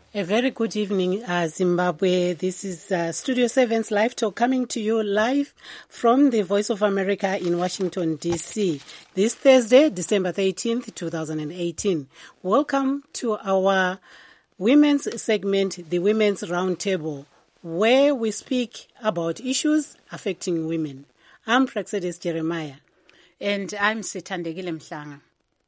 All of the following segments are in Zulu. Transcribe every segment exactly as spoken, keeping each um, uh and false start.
A very good evening, uh, Zimbabwe. This is uh, Studio seven's Live Talk coming to you live from the Voice of America in Washington, D C This Thursday, December thirteenth, twenty eighteen. Welcome to our women's segment, the Women's Roundtable, where we speak about issues affecting women. I'm Praxedis Jeremiah. And I'm Sithandegile Mhlanga.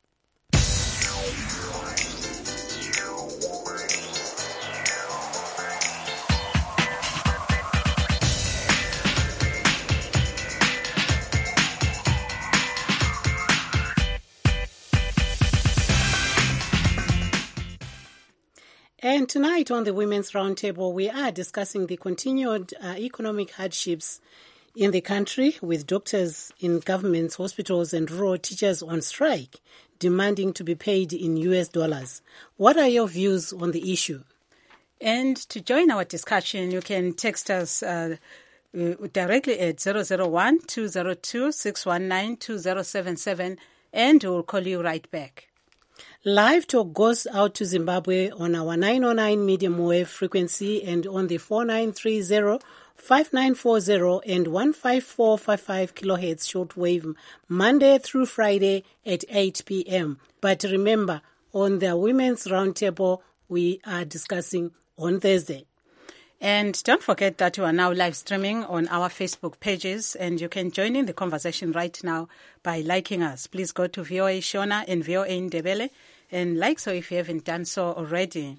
And tonight on the Women's Roundtable, we are discussing the continued uh, economic hardships in the country, with doctors in government hospitals and rural teachers on strike, demanding to be paid in U S dollars. What are your views on the issue? And to join our discussion, you can text us uh, uh, directly at zero zero one, two zero two, six one nine, two zero seven seven, and we'll call you right back. Live Talk goes out to Zimbabwe on our nine oh nine medium wave frequency and on the four nine three zero, five nine four zero and one five four five five kilohertz shortwave Monday through Friday at eight p.m. But remember, on the Women's Roundtable, we are discussing on Thursday. And don't forget that you are now live streaming on our Facebook pages, and you can join in the conversation right now by liking us. Please go to V O A Shona and V O A Ndebele and like so if you haven't done so already.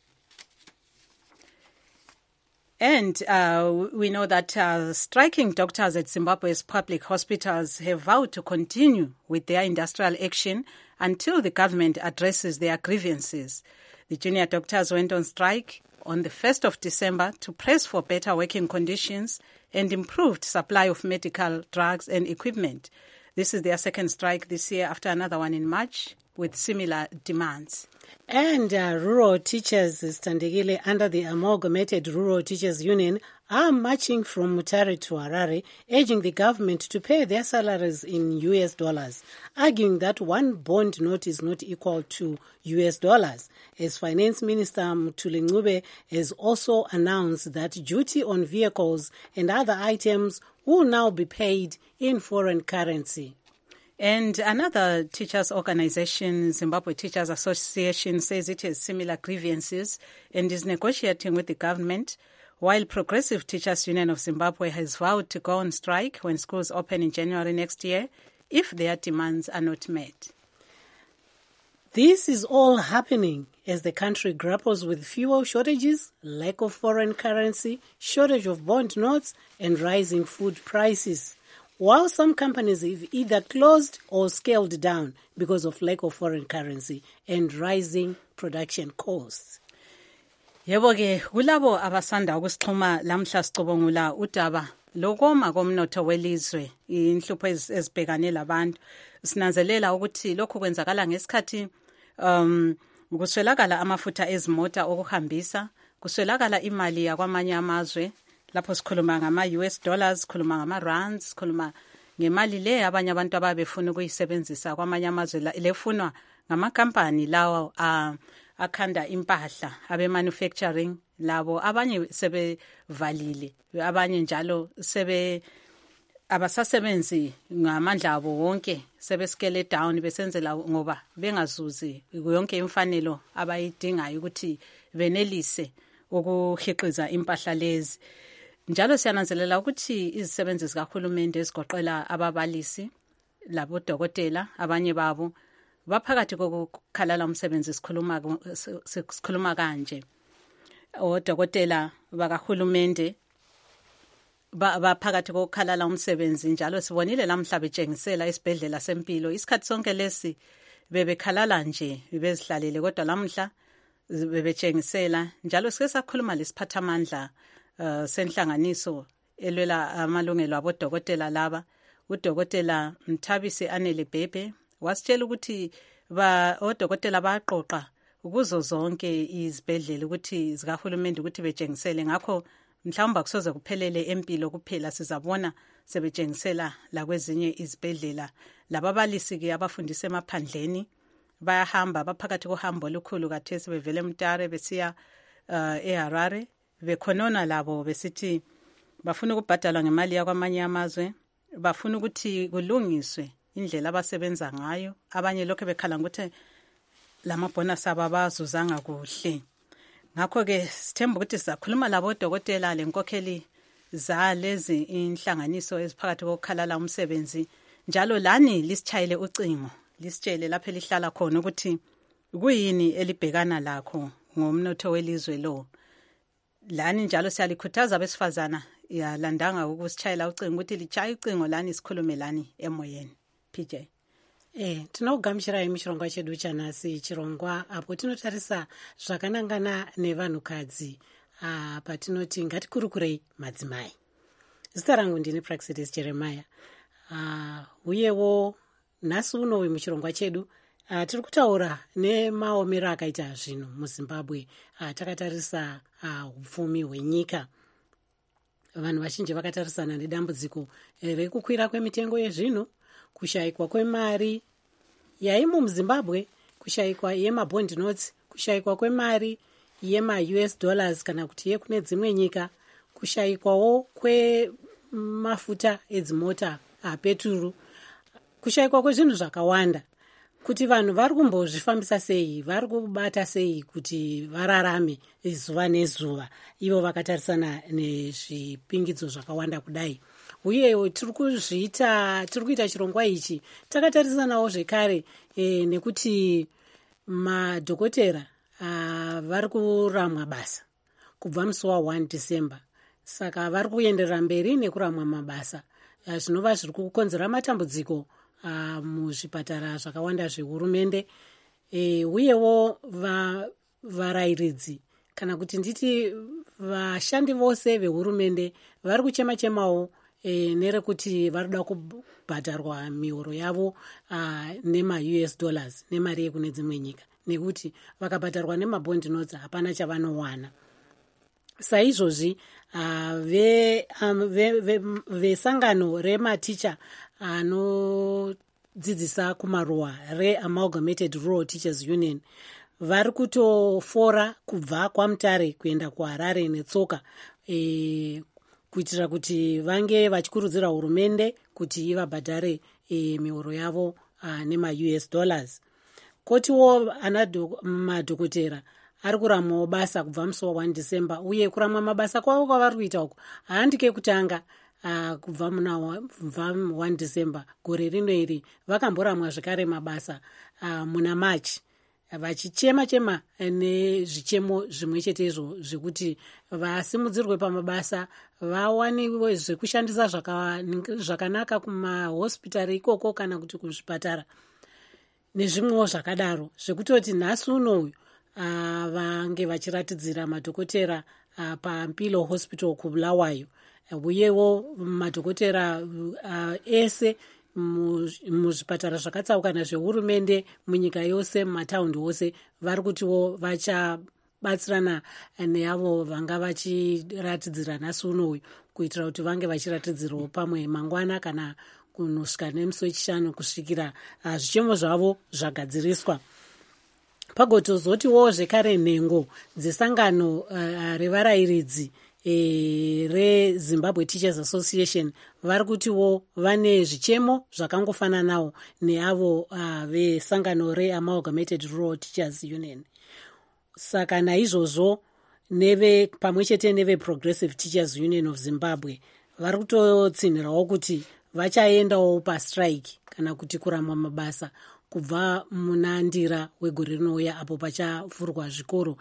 And uh, we know that uh, striking doctors at Zimbabwe's public hospitals have vowed to continue with their industrial action until the government addresses their grievances. The junior doctors went on strike on the first of December to press for better working conditions and improved supply of medical drugs and equipment. This is their second strike this year after another one in March with similar demands. And uh, rural teachers, Standegile, under the Amalgamated Rural Teachers Union, are marching from Mutare to Harare, urging the government to pay their salaries in U S dollars, arguing that one bond note is not equal to U S dollars. As Finance Minister Mthuli Ncube has also announced that duty on vehicles and other items will now be paid in foreign currency. And another teachers' organization, Zimbabwe Teachers Association, says it has similar grievances and is negotiating with the government, while Progressive Teachers Union of Zimbabwe has vowed to go on strike when schools open in January next year if their demands are not met. This is all happening as the country grapples with fuel shortages, lack of foreign currency, shortage of bond notes, and rising food prices. While some companies have either closed or scaled down because of lack of foreign currency and rising production costs. Yebo ke kulabo abasanda ukusixhuma lamhla sicubungula udaba lokoma komnotho welizwe inhlupho ezibhekane labantu sinanzelela ukuthi lokho kwenzakala ngesikhathi um kuswelakala amafutha ezimota okuhambisa, kuswelakala imali yakwamanye amazwe. Lapho sikhuluma ngama U S dollars, sikhuluma ngama rands, sikhuluma ngemali le abanye abantu ababefuna ukuyisebenzisa kwamanye amazwe lefunwa ngama-company lawo akhanda impahla, abe manufacturing labo abanye sebevalile, abanye njalo sebe abasasebenzi ngamandla abo wonke sebe scale down besenzela ngoba bengazuzi yonke imfanelo abayidingayo ukuthi benelise ukukhiqiza impahla lezi. Njalo siyananzelela ukuthi izisebenzi zikahulumende ezigoqela ababalisi labo dokotela abanye babo baphakathi kokukhalala umsebenzi sikhuluma sikhuluma kanje. Odokotela bakahulumende baphakathi kokukhalala umsebenzi njalo sibonile lamhla betshengisela isibhedlela sempilo isikhathi sonke lesi bebekhalala nje bezihlalele kodwa lamhla bebetshengisela njalo sike sakhuluma lesiphathamandla Uh, senhlanganiso elwela amalungelo abodokotela laba udokotela Mthabisi Anele Bhebhe wasitshela ukuthi ba odokotela baqoqa kuzo zonke izibhedlela ukuthi zikahulumende ukuthi betshengisele ngakho mhlawumbe kusoze kuphelele empilo kuphela sizabona sebetshengisela la kwezinye izibhedlela lababalisi ke abafundisa emaphandleni bayahamba baphakathi kohambo olukhulu kathesi bevele eMtare besiya uh, eHarare bekhonona labo besithi bafuna ukubhadalwa ngemali yakwamanye amazwe, bafuna ukuthi kulungiswe indlela abasebenza ngayo. Abanye lokho bekhala ukuthi lamabonus ababazuzanga kuhle. Ngakho ke sithemba ukuthi sizakhuluma labo dokotela lenkokheli zalezi inhlanganiso eziphakathi kokukhalala umsebenzi, njalo lani lisitshayele ucingo lisitshele lapho lihlala khona ukuthi kuyini elibhekana lakho ngomnotho welizwe lo. Lani njalo siyalikhuthaza abesifazana yalandanga ukusitshayela ucingo ukuthi lichaye ucingo lani sikhulume lani emoyeni. P J. Eh, tinogamuchirai muchirongwa chedu chanhasi, chirongwa apo tinotarisa zvakanangana nevanhukadzi uh, patinoti ngatikurukurei madzimai. Zita rangu ndini Praxedis Jeremiah. Uh, uyewo nhasi unowi muchirongwa chedu uh, tiri kutaura nemaomero akaita zvinhu muZimbabwe. Uh, takatarisa upfumi uh, hwenyika. Vanhu vazhinji vakatarisana nedambudziko rekukwira kwemitengo yezvinhu, kushayikwa kwemari yaimo muZimbabwe, kushayikwa yemabond notes, kushayikwa kwemari yema-U S dollars kana kuti yekune dzimwe nyika, kushayikwawo kwemafuta edzimota apeturu, kushayikwa kwezvinhu zvakawanda. Kuti vanhu vari kumbozvifambisa sei, vari kubata sei kuti vararame zuva nezuva, ivo vakatarisana nezvipingidzo zvakawanda kudai. Uye tiri kuzviita tiri kuita chirongwa ichi takatarisanawo zvekare e, nekuti madhokotera vari kuramwa basa kubva musi wa first December. Saka vari kuenderera mberi nekuramwa mabasa, zvinova zviri kukonzera matambudziko Uh, muzvipatara zvakawanda zvehurumende. E, uyewo va, varairidzi kana kuti nditi vashandi vose vehurumende vari kuchema-chemawo e, nerekuti vari kuda kubhadharwa mihoro yavo uh, nema-U S dollars nemari yekune dzimwe nyika, nekuti vakabhadharwa nemabond notes hapana chavanowana. Saizvozvi uh, vesangano ve, ve, ve rematicha anodzidzisa kumaruwa reAmalgamated Rural Teachers Union vari kutofora kubva kwaMutare kuenda kuHarare netsoka e, kuitira kuti vange vachikurudzira hurumende kuti ivabhadhare e, mihoro yavo nema-U S dollars. Kotiwo madhokotera ari kuramwawo basa kubva musi wa first December, uye kuramwa mabasa kwavo kwavari kuita uko haandike kutanga uh, kubva muna first December. Gore rino iri vakamboramwa zvekare mabasa uh, muna March, vachichema-chema nezvichemo zvimwe chete izvo zvekuti vasimudzirwe pamabasa, vawaniwe zvekushandisa zvakanaka kumahospitari ikoko kana kuti kuzvipatara nezvimwewo zvakadaro, zvekutoti nhasi unoyu Uh, vange vachiratidzira madhokotera uh, paMpilo Hospital kuBulawayo. Uh, uyewo madhokotera uh, ese muzvipatara zvakatsaukana zvehurumende munyika yose, mumataundi ose, vari kutiwo vachabatsirana neavo vanga vachiratidzira nhasi unoyu, kuitira kuti vange vachiratidzirawo pamwe mangwana kana kunosvika nemusi wechishanu kusvikira uh, zvichemo zvavo zvagadziriswa. Pagotozotiwo zvekare nhengo dzesangano uh, revarairidzi e, reZimbabwe Teachers Association vari kutiwo vane zvichemo zvakangofananawo neavo uh, vesangano reAmalgamated Rural Teachers Union. Saka naizvozvo neve pamwe chete neve Progressive Teachers Union of Zimbabwe vari kutotsinhirawo kuti vachaendawo pastrike kana kuti kuramwa mabasa kubva muna ndira wegore rinouya apo pachavhurwa zvikoro,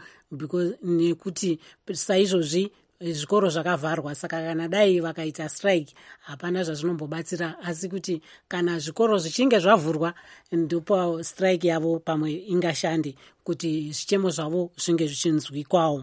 nekuti saizvozvi zvikoro zvakavharwa. Saka kana dai vakaita strike hapana zvazvinombobatsira, asi kuti kana zvikoro zvichinge zvavhurwa ndipo strike yavo pamwe ingashande kuti zvichemo zvavo zvinge zvichinzwikwawo.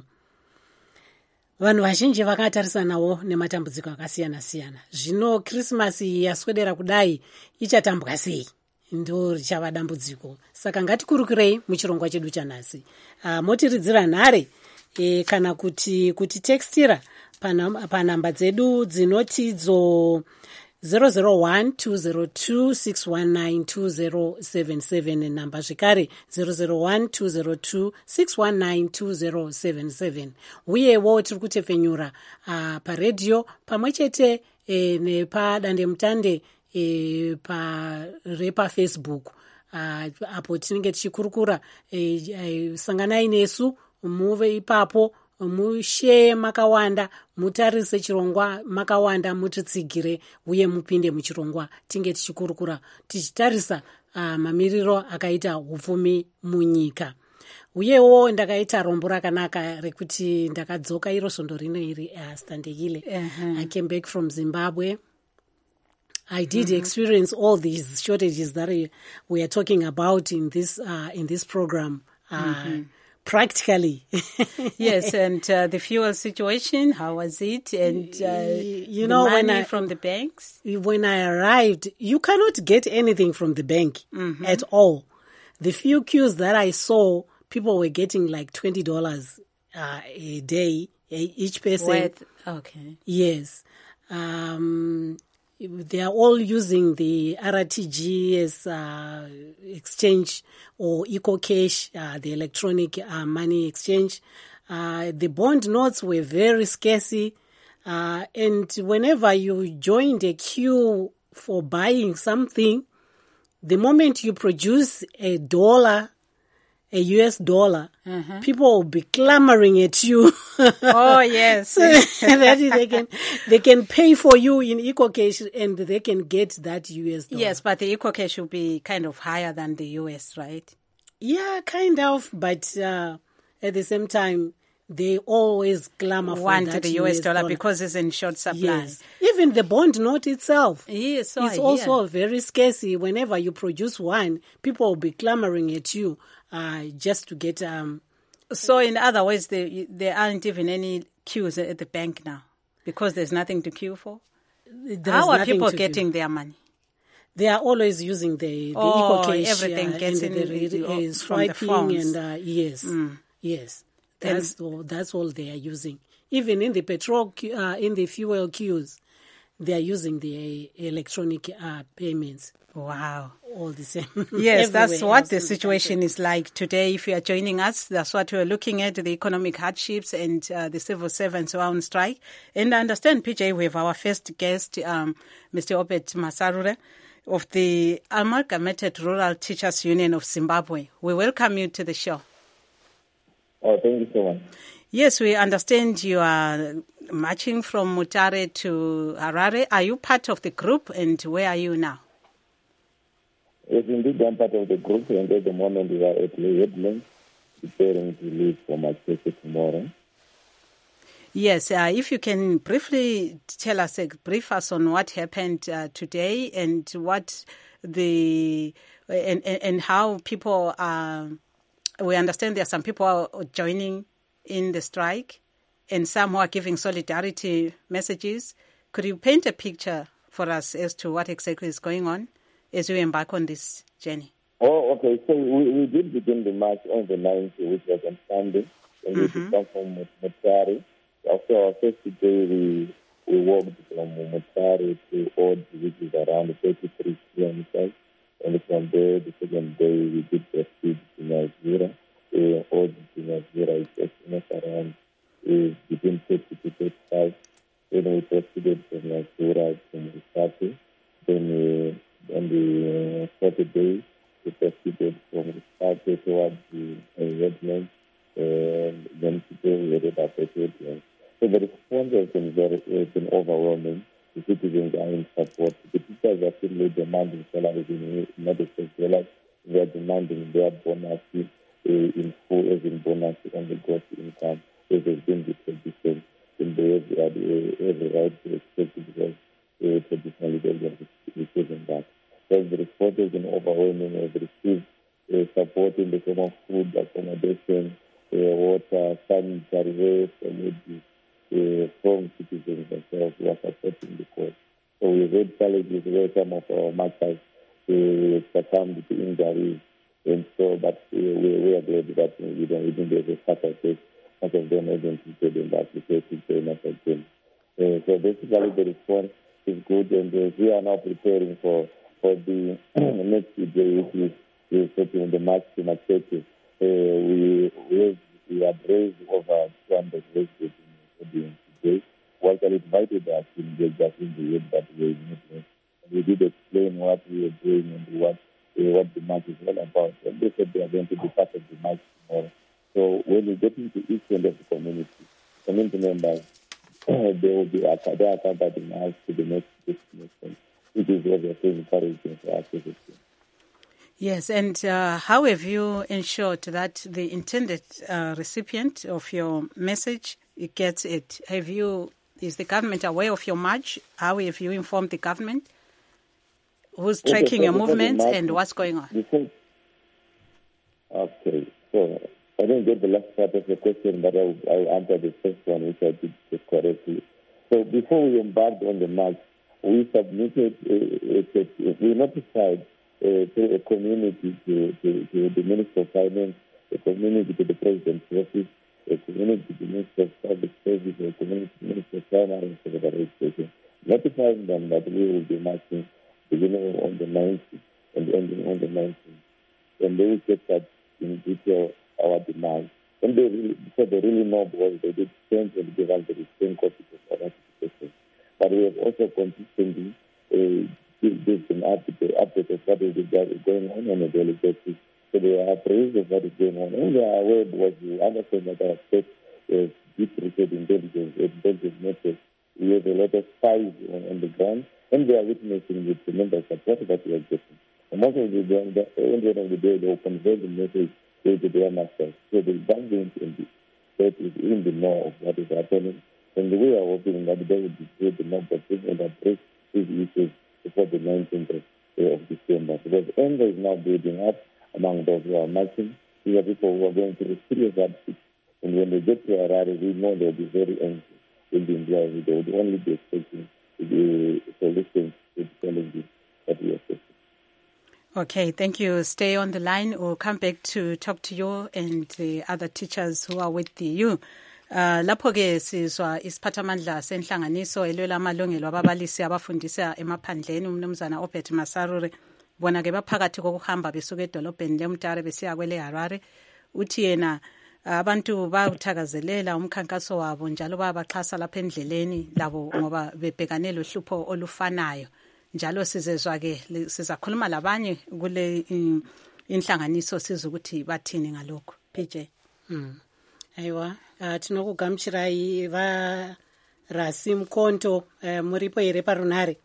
Vanhu vazhinji vakatarisanawo nematambudziko akasiyana-siyana. Zvino Krismasi yaswedera kudai ichatambwa sei? Ndo richava dambudziko. Saka ngatikurukurei muchirongwa chedu chanhasi. Uh, motiridzira nhare e, kana kuti kuti tekstira panamba dzedu dzinoti dzo zero zero one two zero two six one nine two zero seven seven namba zvekare zero zero one two zero two six one nine two zero seven seven. Uyewo tiri kutepfenyura uh, paredhiyo pamwe chete eh, nepadandemutande eh, pa, repafacebook uh, apo tinenge tichikurukura eh, eh, sanganai nesu muve ipapo musheye makawanda, mutarise chirongwa makawanda, mutitsigire uye mupinde muchirongwa tinge tichikurukura tichitarisa uh, mamiriro akaita upfumi munyika. Uyewo ndakaita rombo rakanaka rekuti ndakadzoka iro svondo rino iri uh, Standekile. Uh-huh. I came back from Zimbabwe. I did mm-hmm. experience all these shortages that we are talking about in this uh, in this program. Uh, mm-hmm. Practically. Yes, and uh, the fuel situation, how was it? And uh, you know, the money when I, from the banks? When I arrived, you cannot get anything from the bank mm-hmm. at all. The few queues that I saw, people were getting like twenty dollars uh, a day, each person. Worth, okay. Yes. Um, they are all using the R T G S uh, exchange or EcoCash, uh, the electronic uh, money exchange. Uh, the bond notes were very scarce. Uh, and whenever you joined a queue for buying something, the moment you produce a dollar, a U S dollar, uh-huh. people will be clamoring at you. Oh, yes. That is, they can they can pay for you in EcoCash and they can get that U S dollar. Yes, but the EcoCash will be kind of higher than the U S, right? Yeah, kind of. But uh, at the same time, they always clamor for Want that the U S, U S dollar, dollar because it's in short supply. Yes. Even the bond note itself. Yes, so it's also very scarce. Whenever you produce one, people will be clamoring at you uh, just to get... Um, so in other words, there, there aren't even any queues at the bank now because there's nothing to queue for? How are people getting their money? They are always using the, the oh, EcoCash. Everything uh, gets and in the, the, the, uh, swiping and uh, yes, mm. yes. That's all, that's all they are using. Even in the petrol, uh, in the fuel queues, they are using the uh, electronic uh, payments. Wow. All the same. Yes, that's what the situation is like today. If you are joining us, that's what we're looking at, the economic hardships and uh, the civil servants who are on strike. And I understand, P J, we have our first guest, um, Mister Obed Masarure of the Amalgamated Rural Teachers Union of Zimbabwe. We welcome you to the show. Oh, thank you so much. Yes, we understand you are marching from Mutare to Harare. Are you part of the group, and where are you now? Yes, indeed, I'm part of the group, and at the moment we are at the headlands, preparing to leave for Manchester tomorrow. Yes, uh, if you can briefly tell us, uh, brief us on what happened uh, today and what the and, and, and how people are. We understand there are some people are joining in the strike and some who are giving solidarity messages. Could you paint a picture for us as to what exactly is going on as we embark on this journey? Oh, okay. So we, we did begin the march on the ninth, which was on Sunday, and mm-hmm. we come from Mutare. After our first day, we, we walked from Mutare to Ord, which is around thirty-three kilometers. And from there, the second day, we did proceed to Nigeria. Uh, Ord to Nigeria is just around uh, between thirty to thirty-five. Then we proceeded from Nigeria to Musate. Then uh, on the uh, Saturday, we proceeded from Musate towards the uh, headlands. And then today we headed up at headlands. So the response has been very, has been overwhelming. The citizens are in support. The teachers are still demanding salaries in medicine. They are demanding their bonus uh, in full, as in bonus on the gross income. As has been the tradition. And they have uh, every right to expect it because uh, traditionally they have receiving that. So the response has been overwhelming. They have received uh, support in the form of food, accommodation, uh, water, sanitary waste, and Uh, from citizens themselves who are supporting the cause. So we've had challenges where some of our marchers uh, succumbed to injuries, and so, but uh, we, we are glad that we don't even have a fact of this. Most of them have been treated in the application to not again. Uh, so basically the response is good. good, and uh, we are now preparing for, for the next day, which is setting the March to Machete. Uh, we, we, we have raised over two hundred residents in the today. Walter invited us to engage us in the way that we were. We did explain what we were doing and what uh, what the march is all about. And they said they are going to be part of the march tomorrow. So when we get into each end of the community, community members, uh, they will be they are accompanying us to the next destination, which is obviously encouraging for us as a team. Yes, and uh, how have you ensured that the intended uh, recipient of your message it gets it? Have you is the government aware of your march? How have you informed the government? Who's Okay, tracking so your before the movements march- and what's going on? Before, okay, so I didn't get the last part of the question, but I'll, I'll answer the first one, which I did just correctly. So before we embarked on the march, we submitted, uh, a, we notified uh, to a community, to, to, to the Minister of Finance, a community to the President's office, a community to the Minister of Public Service, a community to the Minister of Primary and Secondary Education, notifying them that we will be marching beginning on the nineteenth and ending on the nineteenth. And they will get that in detail, our demands. When they really, because they really know what they did change and give us the same copies of our notifications. But we have also consistently uh, give, give them update, update of what is going on on a daily basis. So they are appraised of what is going on. And they are aware of what you understand that our state is deep rooted intelligence, intelligence network. We have a lot of spies on, on the ground, and they are witnessing with tremendous support that we are getting. And most of the time, at the end of the day, they will convey the message to their masters. So the government in the state is in the know of what is happening. And we are hoping that they will be the number and address these issues before the nineteenth of December. Because anger is now building up among those who are marching. These are people who are going through serious hardships. And when they get to Harare, we know they'll be very angry. They'll be enjoying it. They would only be expecting the solutions to the challenges that we are facing. Okay, thank you. Stay on the line. We'll come back to talk to you and the other teachers who are with you. Uh, lapho ke sizwa isiphathamandla senhlanganiso elwela amalungelo ababalisi abafundisa emaphandleni umnumzana Obert Masarure bona ke baphakathi kokuhamba besuka edolobheni leMtare besiya kwele Harare uthi yena abantu bawuthakazelela umkhankaso wabo njalo bayabaxhasa lapha endleleni labo ngoba bebhekane lohlupho olufanayo njalo sizezwa ke sizakhuluma labanye kule inhlanganiso siza ukuthi bathini ngalokho P J. Mm. Aiwa, uh, tinokugamuchirai va Rasi Mkonto uh, muripo here parunare.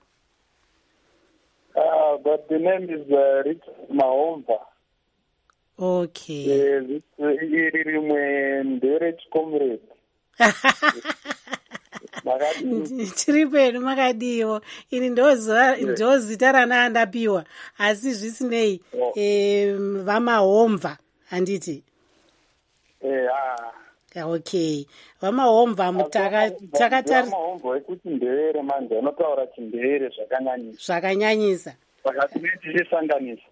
Uh, but the name is uh, Richard Mahomva. Okay. Uh, it's uh, Nderech comrade. Tiri penu makadiwo ini ndo zita rana andapiwa asi zvisinei vamahomva handiti. Yeah. Okay, vamahomva mutakataramahomva ekuti ndevere manje anotaura chindevere zvakanyanyisa zvakanyanyisa saka tinetichisanganisa.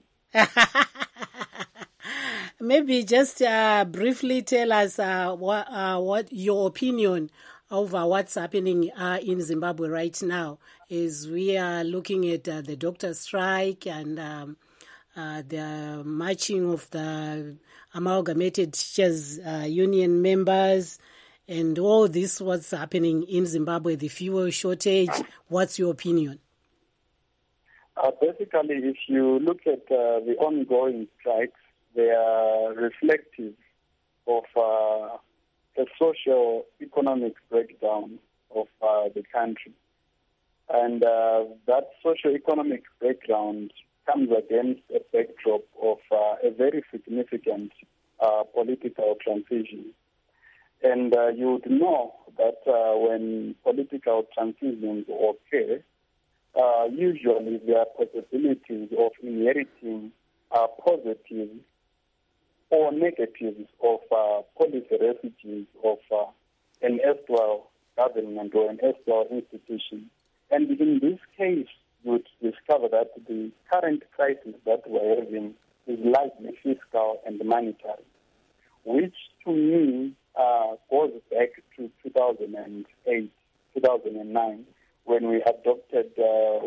Maybe just uh, briefly tell us uh, what, uh, what your opinion over what's happening uh, in Zimbabwe right now as we are looking at uh, the doctor strike and um, uh, the marching of the Amalgamated Teachers uh, Union members and all this, what's happening in Zimbabwe, the fuel shortage. What's your opinion? Uh, basically, if you look at uh, the ongoing strikes, they are reflective of uh, a socio-economic breakdown of uh, the country. And uh, that socio-economic breakdown comes against a backdrop of uh, a very significant uh, political transition. And uh, you would know that uh, when political transitions occur, uh, usually there are possibilities of inheriting uh, positives or negatives of uh, policy residues of uh, an erstwhile government or an erstwhile institution. And in this case, you would discover that the current crisis that we're having is largely fiscal and monetary, which to me uh, goes back to two thousand eight, two thousand nine, when we adopted uh,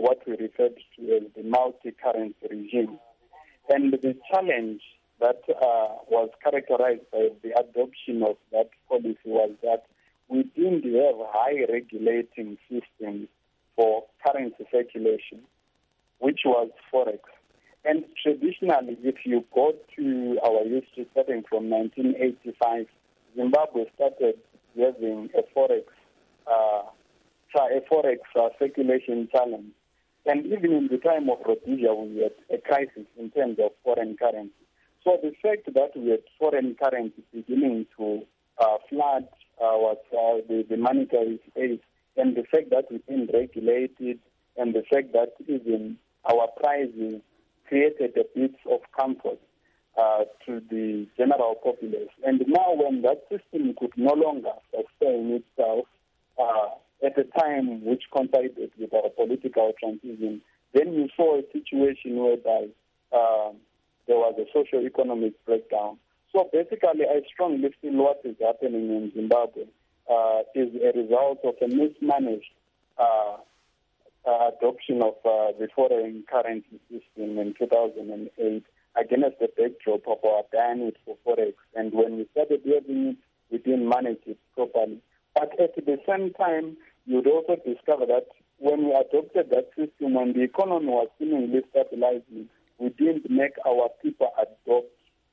multi-currency regime. And the challenge that uh, was characterized by the adoption of that policy was that we didn't have high regulating systems for currency circulation, which was Forex. And traditionally, if you go to our history starting from nineteen eighty-five, Zimbabwe started having a Forex, uh, a Forex uh, circulation challenge. And even in the time of Rhodesia, we had a crisis in terms of foreign currency. So the fact that we had foreign currency beginning to uh, flood our, uh, the, the monetary space, and the fact that we didn't regulate it, and the fact that even our prices created a bit of comfort uh, to the general populace. And now when that system could no longer sustain itself uh, at a time which coincided with our political transition, then you saw a situation whereby uh, there was a socio-economic breakdown. So basically, I strongly feel what is happening in Zimbabwe uh, is a result of a mismanaged uh, uh, adoption of uh, the foreign currency system in two thousand eight against the backdrop of our ban it for Forex. And when we started having it, we didn't manage it properly. But at the same time, you'd also discover that when we adopted that system, when the economy was seemingly stabilizing, we didn't make our people adopt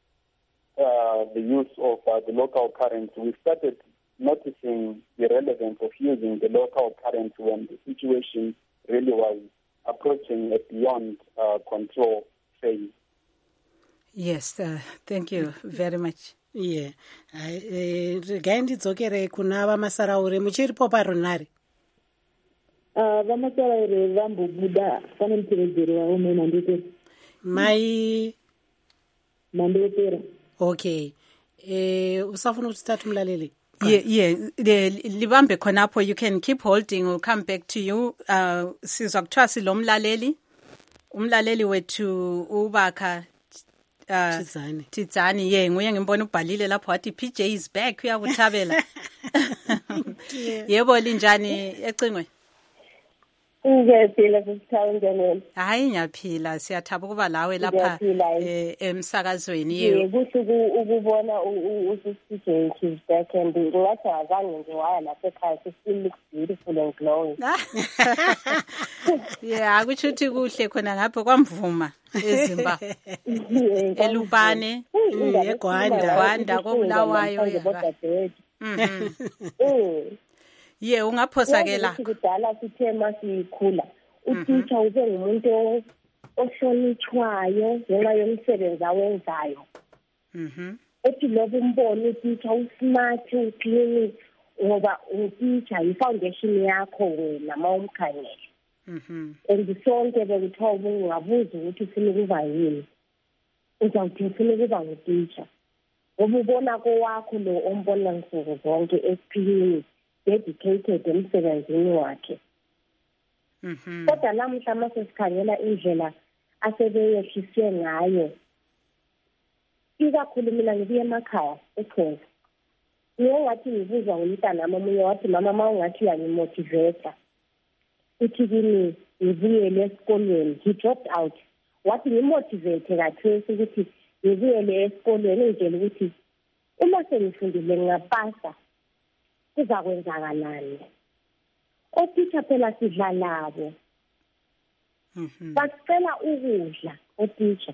uh, the use of uh, the local currency. We started noticing the relevance of using the local currency when the situation really was approaching a beyond uh, control phase. Yes, uh, thank you very much. Yeah. Regai ndidzokere kuna vamasaraure muchiripo parunhare. Uh, vamasaraure vambobuda pane mutevedzeri wavo mai mandopera. Mai mandopera. Okay. Eh usafuna ukuthi thathu mlaleli. Yeah, yeah. The libambe khonapho, you can keep holding, we'll come back to you. Uh sizwa kuthiwa silomlaleli. Umlaleli wethu ubakha Uh, Tizani. Tizani, yeah, nguye ngimbona ubhalile lapho wathi P J is back uyakuthabela. Yebo linjani ecingwe? Ngiyaphila sisithawu njalo. Hayi ngiyaphila, siyathaba ukuba lawe lapha emsakazweni yebo. Kuhle ukubona uSisi is back and ngathi azange nje waya lapha ekhaya, she still looks beautiful and glowing. Yeah, akuthi uthi kuhle khona ngapho kwamvuma ezimba. Elupane, eGwanda, Gwanda kobulawayo yaba. Mhm. Yeah, ungaphosakela. Kudala sithe masikhula. Utitsha ube ngumuntu ohlonitshwayo ngenxa yomsebenzi awenzayo. Mhm. Ethi lobo umbone utitsha usmart, uclean ngoba utitsha ifoundation yakho wena mawumkhangela. Mhm. Andisonke bekuthiwa ungabuza ukuthi ufuna ukuba yini. Uzawuthi ufuna ukuba ngutitsha. Ngoba ubona kowakho lo ombona nsuku zonke eclean, dedicated emsebenzini wakhe. Mhm. Kodwa namhla mase sikhangela indlela asebeyehlise ngayo. Ikakhulu mina ngibuye emakhaya eChoza. Ngiyengathi ngibuzwa ngumntana omunye wathi mama mawungathi uyangimotivate. Uthi kimi ngibuyele esikolweni. He dropped out. Wathi ngimotivate kathesi ukuthi ngibuyele esikolweni ngitshela ukuthi uma sengifundile ngapasa kuzakwenzakalani. Otitsha phela sidla labo. Mhm. Basicela ukudla otitsha.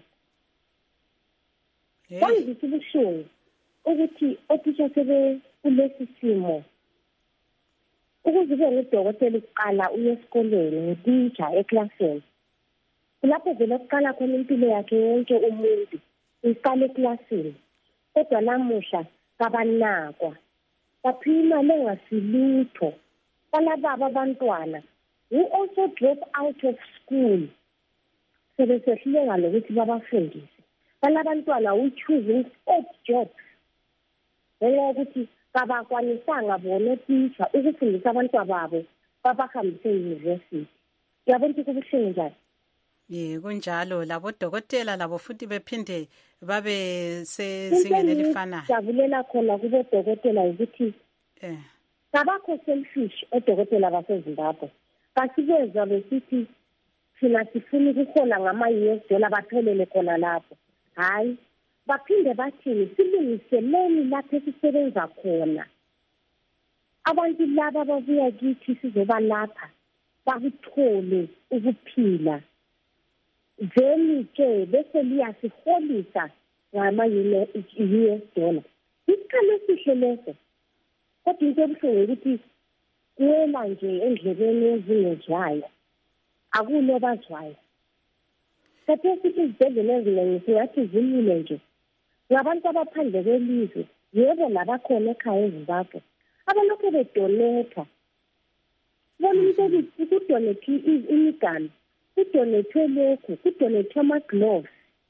Kwangizisa ubuhlungu ukuthi otitsha sebe kulesi simo. Ukuze ube ngudokotela uqala uye esikoleni ngititsha eclassini. Kulapho vele kuqala khona impilo yakhe yonke umuntu. Iqala eclassini. Kodwa namuhla kabanakwa. Baphima lengasilutho. Balababa abantwana who also drop out of school. Sebesehluleka lokuthi babafundise. Balabantwana who choosing odd jobs. Ngenxa yokuthi kabakwanisanga bona teacher ukufundisa abantwana babo babahambise university. Yabona ukuthi kubuhlungu njani? Yeah, kunjalo labo dokotela labo futhi bephinde babe sezingeni elifanayo. Jabulela khona kube dokotela ukuthi eh kabakho selfish odokotela baseZimbabwe. Basibezwa besithi thina sifuna ukuhola ngama-U S dollar baphelele khona lapho. Hayi, baphinde bathini silungiseleni lapho esisebenza khona. Abantu laba babuya kithi sizoba lapha bakuthole ukuphila. Then ke bese liyasiholisa ngama-U S dollar. Isikhathi esihle leso. Kodwa into ebuhlungu ukuthi kuwela nje endlebeni ezingezwayo. Akulo bazwayo. Kathe sithi izibhedlela ezinengi singathi zimile nje. Ngabantu abaphandle kwelizwe, yebo labakhona ekhaya eZimbabwe. Abalokhu bedonetha. Bona ukuthi kudonethe imiganu, kudonethwe lokhu, kudonethwe ama-gloves.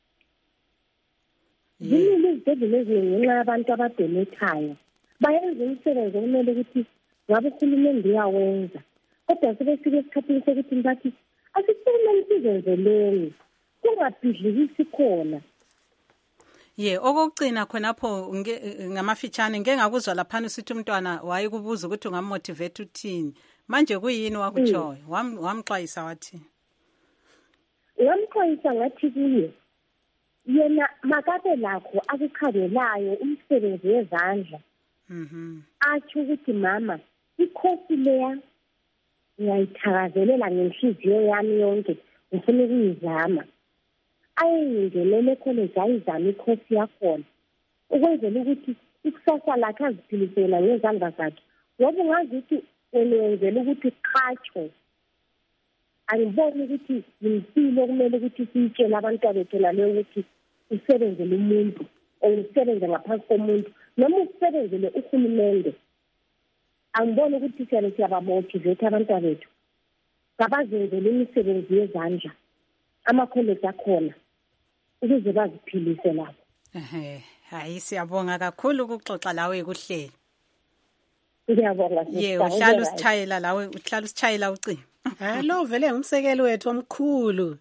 Zimile izibhedlela ezinengi ngenxa yabantu abadonethayo. Bayenza umsebenzi okumele ukuthi ngabe uhulumende uyawenza. Kodwa sebefike esikhathini sokuthi bathi asikufanele sizenzeleni. Kungabhidlikisi khona. Ye okugcina khonapho ngamafitshane ngeke ngakuzwa laphana sithi umntwana wayekubuza ukuthi ungamotivate uthini. Manje kuyini wakutshoyo? Wamxwayisa wathi? Wamxwayisa ngathi kuye yena makabe lakho akukhangelayo umsebenzi wezandla. Mhm. Athi ukuthi mama, ikhosi leya ngiyayithakazelela ngenhliziyo yami yonke, ngifuna ukuyizama. Ayingenele college ayizama ikhosi yakhona. Ukwenzela ukuthi ikusasa lakhe aziphilisela ngezandla zakhe. Ngoba ungazi ukuthi wenzela ukuthi qhatshwe. Angiboni ukuthi impilo okumele ukuthi siyitshele abantwana bethu naleyo ukuthi usebenzele umuntu osebenza ngaphansi komuntu noma usebenzele uhulumende. Angiboni ukuthi siyale siyabamotivate abantwana bethu. Ngabazenzele imisebenzi yezandla. Ama-college akhona ukuze baziphilise lapho. Ehe, hayi siyabonga kakhulu ukuxoxa lawe kuhleli. Ngiyabonga. Ye, uhlala usithayela lawe, uhlala usithayela uci. Hallo vele umsekeli wethu omkhulu.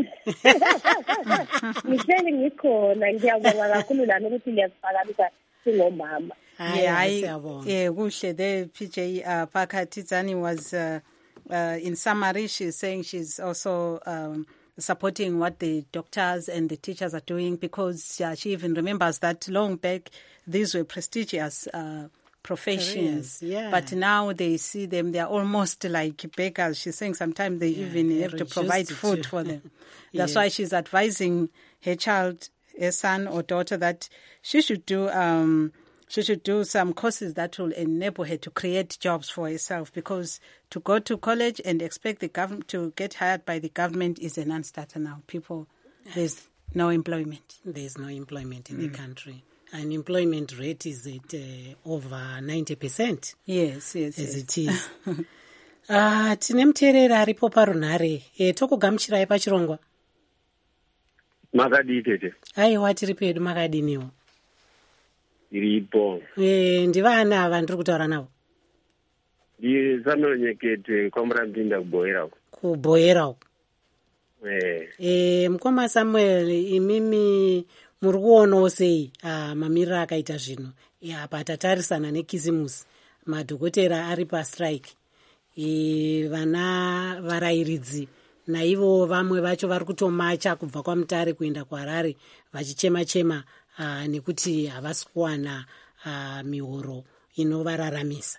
Ngihleli ngikhona, ngiyabonga kakhulu lana ukuthi liyasifakamisa singomama. Hayi, yeah, kuhle there P J uh, Parker Tizani was uh, uh, in summary she's saying she's also um, supporting what the doctors and the teachers are doing because uh, she even remembers that long back these were prestigious uh, professions. Careers, yeah. But now they see them, they're almost like beggars. She's saying sometimes they yeah, even have to provide food to. for them. That's yes. why she's advising her child, her son or daughter, that she should do um, she should do some courses that will enable her to create jobs for herself, because to go to college and expect the government to get hired by the government is a non-starter now. People, there's no employment. There's no employment in mm. the country. Unemployment rate is at uh, over ninety percent. Yes, yes, as yes. it is. uh, tine muteereri aripo parunhare. E, tokugamuchirai pachirongwa. Makadi tete. Aiwa tiri pedu makadiniwo. Iripo. E, ndivana ava ndiri kutaura navo. Ndisanonyekete kwamurambinda kubohera uko. Kubohera uko. Eh. E, mukoma Samuel imimi muri kuonawo sei ah, mamiriro akaita zvino apa tatarisana nekisimusi madhokotera ari pastrike e, vana varayiridzi naivo vamwe vacho vari kutomacha kubva kwaMutare kuenda kuHarare vachichema-chema ah, nekuti havasi kuwana ah, mihoro inovararamisa.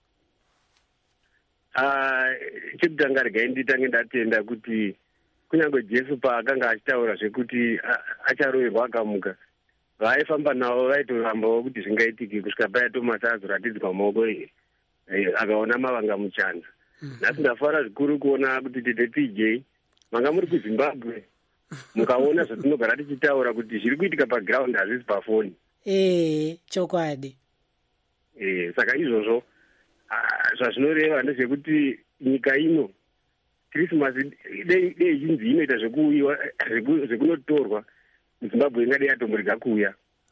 Ah, chekutanga regai nditange ndatenda kuti kunyange Jesu paakanga achitaura zvekuti acharoverwa akamuka, vaifamba navo vaitorambawo kuti zvingaitiki kusvika paya Tomasi azoratidzwa maoko akaona mavanga muchanda. Nhasi ndafara zvikuru kuona kuti tete P J manga muri kuZimbabwe mukaona zvatinogara tichitaura kuti zviri kuitika paground hazvisi pafoni. Eh, chokwadi. Eh, saka izvozvo zvazvinoreva ndezvekuti nyika ino Christmas dei dei jinzi inoita zvekuuyiwa zvekunotorwa muZimbabwe ingadei yatomborega kuuya.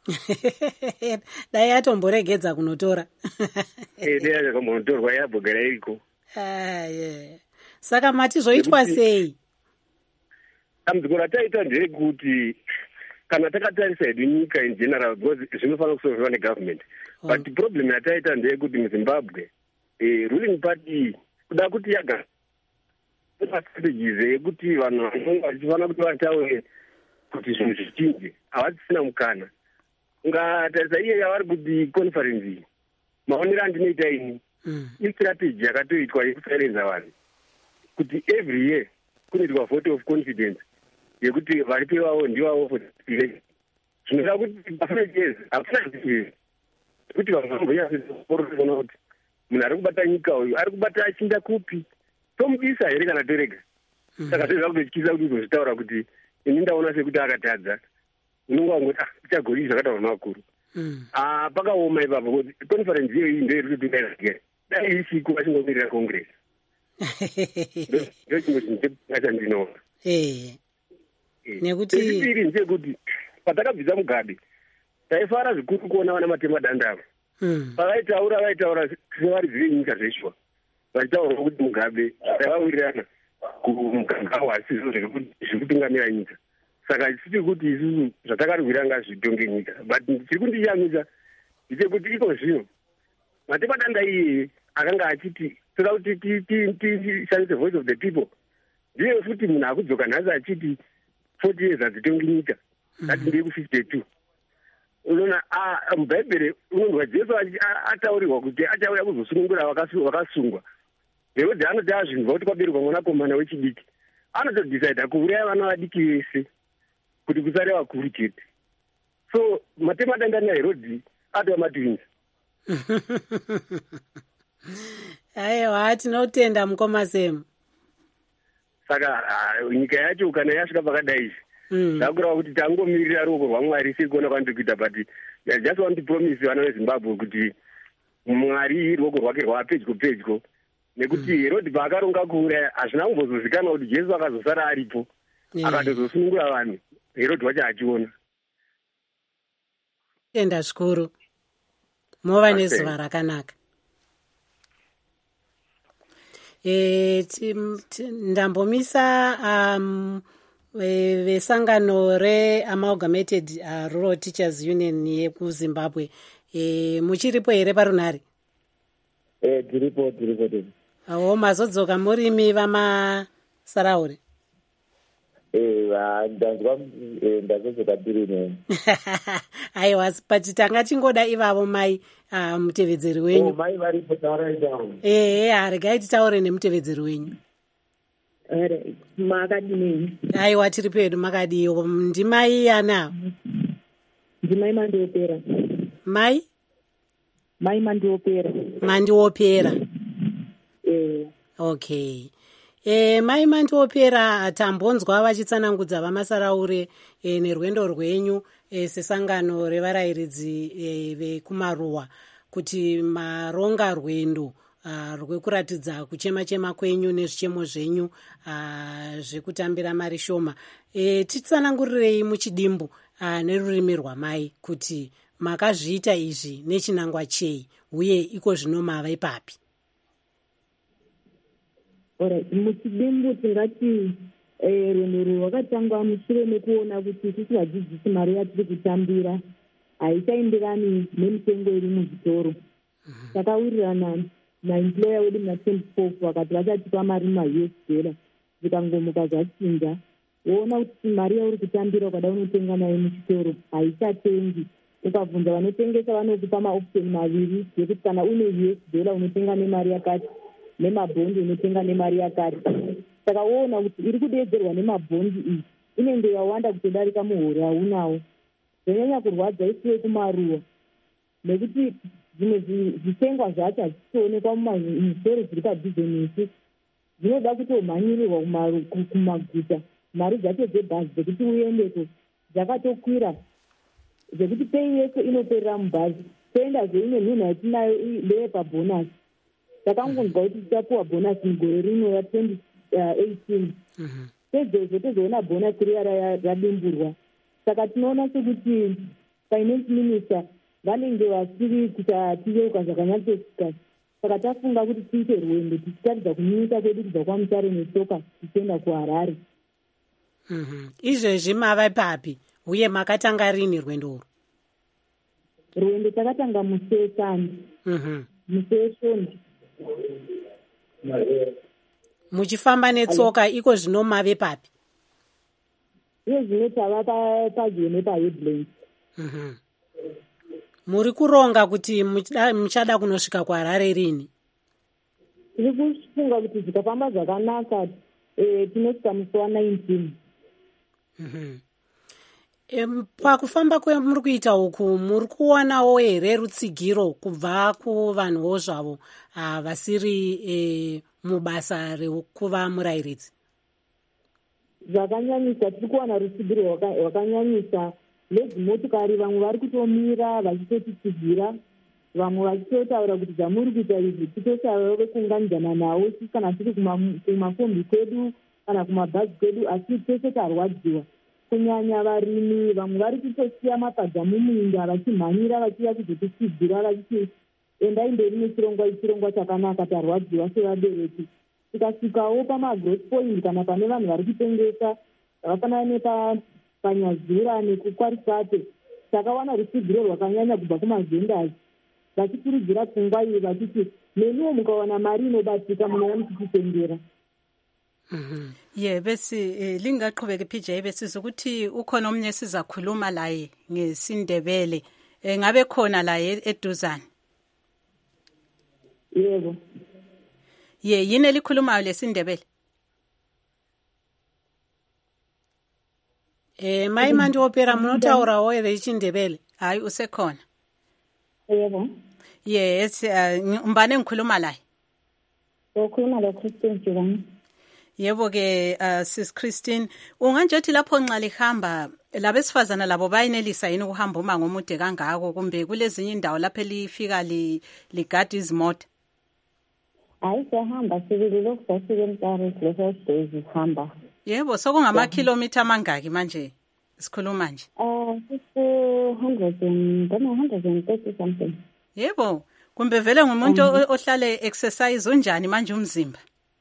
Dai yatomboregedza kunotora. Eh, dei yatombotorwa yabogara iriko. Ah, yeah. Saka mati zvoitwa sei? Dambudziko rataita ndeyekuti kana takatarisa hedu nyika in general, because zvinofanira kusolvwa negovernment. Oh. But problem yataita ndeyekuti muZimbabwe eh, ruling party kuda kuti yaga strategies ekuti vanhu vachifana kuti vataure kuti zvinhu zvichinje havasisina mukana. Ungatarisa iye yavari kuti conference iyi maonero andinoita ini istrategy yakatoitwa yekusilenza vanhu kuti every year kunoitwa vote of confidence yekuti varipewawo ndivavo for election. Zvinoda kuti pafuna chezi hapana zvizi kuti vanhu vambonyatsoona kuti munhu ari kubata nyika uyu ari kubata achinda kupi, tomudisa here kana torega. Saka zvezva kutotyisa kuti uzozvitaura kuti ini ndaona sekuti akatadza, unonga wangoti ah uchagori zvakataurwa navakuru. Pakaoma ipapo conference iyo iyi ndoiri kutodaizake dai isiku vachingomirira congress. Ndo chimwe chinhu chechandinoona. Nekuti chechipiri ndechekuti patakabvisa Mugabe taifara zvikuru kuona vana Matema Dandava pavaitaura vaitaura sevari zvenyika zveshwa vachitaura kuti Mugabe taivawirirana kumuganga wasizo zvekutungamira nyika. Saka isiti kuti isusu zvatakarwira ngazvitonge nyika, but chiri kundiyamisa ndechekuti iko zvino Matema Danda iye akanga achiti toda kuti tishandise voice of the people, ndiye futi munhu akudzoka nhasi achiti forty years hadzitongi nyika ati ndiri ku-fifty two. Unoona mubhaibheri unonzwa Jesu ataurirwa kuti achauya kuzosunungura vakasungwa. Nekuti anoti azvinzwa kuti kwaberekwa mwanakomana wechidiki anotodhisaidha kuuraya vana vadiki vese kuti kusare vakuru chete. So Matema Danda naHerodhi atova matwins. Aiwa, tinotenda mukoma Semu. Saka nyika yacho kana yasvika pakadai zvakureva kuti tangomirira ruoko rwaMwari sekuona kwandiri kuita, but I just want to promise vana veZimbabwe kuti Mwari ruoko rwake rwapedyo pedyo, nekuti Herodhi paakaronga kuuraya hazvina kumbozozikanwa kuti Jesu akazosara aripo akatozosunungura vanhu, Herodhi wacho achiona. Tenda zvikuru, mova nezuva rakanaka. E, ndambomisa um, vesangano reAmalgamated uh, Rural Teachers Union yekuZimbabwe. E, muchiripo here parunhare? Eh, tiripo tiripo tiripo. Awo mazodzoka murimi vamasaraure? Eh, ndanzwa ndazodzoka tiri neni. Aiwa, but tanga chingoda ivavo mai uh, mutevedzeri wenyu. Oh, mai varipo taurai down. Eh, haregai titaure nemutevedzeri wenyu. Ere, makadini. Aiwa, tiri pedu makadiwo. Ndimai ana? Ndimai Mandiopera. Mai? Mai Mandiopera. Mandiopera. Eh. Okay. E, mai Mandiopera, tambonzwa vachitsanangudza vamasaraure e, nerwendo rwenyu e, sesangano revarayiridzi e, vekumaruwa kuti maronga rwendo uh, rwekuratidza kuchema-chema kwenyu nezvichemo zvenyu uh, zvekutambira mari shoma. E, titsanangurirei muchidimbu uh, nerurimi rwamai kuti makazviita izvi nechinangwa chei uye iko zvino mava ipapi. Alright, muchidimbu tingati rwendo rwakatangwa mushure mekuona kuti sisi vadzidzisi mari yatiri kutambira haichaenderani nemitengo iri muzvitoro. Takawirirana naemployer wedu muna twenty four vakati vachatipa mari ma-U S dollar zvikangomuka zvachinja. Woona kuti mari yauri kutambira ukada unotenga nayo muchitoro haichatengi. Ukabvunza vanotengesa vanokupa maoption maviri yekuti kana une U S dollar unotenga nemari yakati, nemabhondi unotenga nemari yakati. Saka woona kuti iri kudedzerwa nemabhondi iyi inenge yawanda kutodarika muhori haunawo. Zvonyanya kurwadza isiwe kumaruwa nekuti zvimwe zvitengwa zvacho hazvichionekwa muzvitoro zviri padhuze nesu. Zvinoda kutomhanyirirwa kumaguta. Mari dzacho dzebhazi dzekuti uendeko dzakatokwira, zvekuti pei yese inoperera mubhazi. Toenda zveimwe nhunha yatinayo ndeye pabhonasi. Takangonzwa kuti tichapuwa bhonasi mugore rino ya20 eighteen. Sezvo tozoona bhonasi riya radimburwa. Saka tinoona sekuti finance minister vanenge vasiri kutatiyeuka zvakanyatsosika. Saka tafunga kuti tiite rwendo tichitaridza kunyunyuta kwedu kubva kwaMutare neSoka tichienda kuHarare. Izvezvi mava papi uye makatanga rini rwendo urwu? Rwendo takatanga musesandi. Museshondi. muchifamba netsoka iko zvino mave papi? Iye zvino tava padyo nepaheadlands. Mhm. Muri kuronga kuti muchada muchada kunosvika kuHarare rini? Tiri kufunga kuti zvikafamba zvakanaka eh tinosvika musi wa nineteen. Mhm. Em pakufamba kwemuri kuita uku muri kuonawo here rutsigiro kubva kuvanhuwo zvavo vasiri e, mubasa rekuva murayiridzi? Zvakanyanyisa tiri kuwana rutsigiro rwakanyanyisa. Ledzimotokari vamwe vari kutomira vachitotitsigira, vamwe vachitotaura kuti zvamuri kuita izvi titotaura kuunganidzana nawo isusu kana tiri kumafombi kwedu kana kumabhazi kwedu, asi tese tarwadziwa. Kunyanya varimi vamwe vari kutosiya mapadza muminda vachimhanyira vachiuya kuzotitsigira vachiti endai mberi nechirongwa ichirongwa chakanaka, tarwadziwa sevabereki. Tikasvikawo pamagross point kana pane vanhu vari kutengesa zvakafanana nepa panyazura nekukwarisate, takawana rutsigiro rwakanyanya kubva kumazendasi vachikurudzira pfungwa iyi vachiti nenuwo mukawana mari inobatika munoya muchititengera. Mhm. Ye bese eh, lingaqhubeka P J bese ukuthi ukhona omnye sizakhuluma laye ngesindebele. Eh, ngabe khona la eduzane? Yebo. Ye yini elikhulumayo lesindebele? Eh mai mandi opera munotaurawo here ichindebele? Hayi usekhona. Yebo. Yes, uh, umbane ngikhuluma la. Ukhuluma lo Christine Jilani. Yebo ke uh, sis Christine, unganjothi lapho nxa lihamba labesifazana labo bayinelisa yini ukuhamba uma ngomude kangako kumbe kulezinye indawo lapho lifika li ligadi izimoto? Hayi sehamba sibili lokusafika eMtare leso days ihamba. Yebo, sokungama kilometer mangaki manje sikhuluma nje? Uh, one hundred and one hundred thirty something. Yebo, kumbe vele ngumuntu ohlale exercise unjani manje umzimba?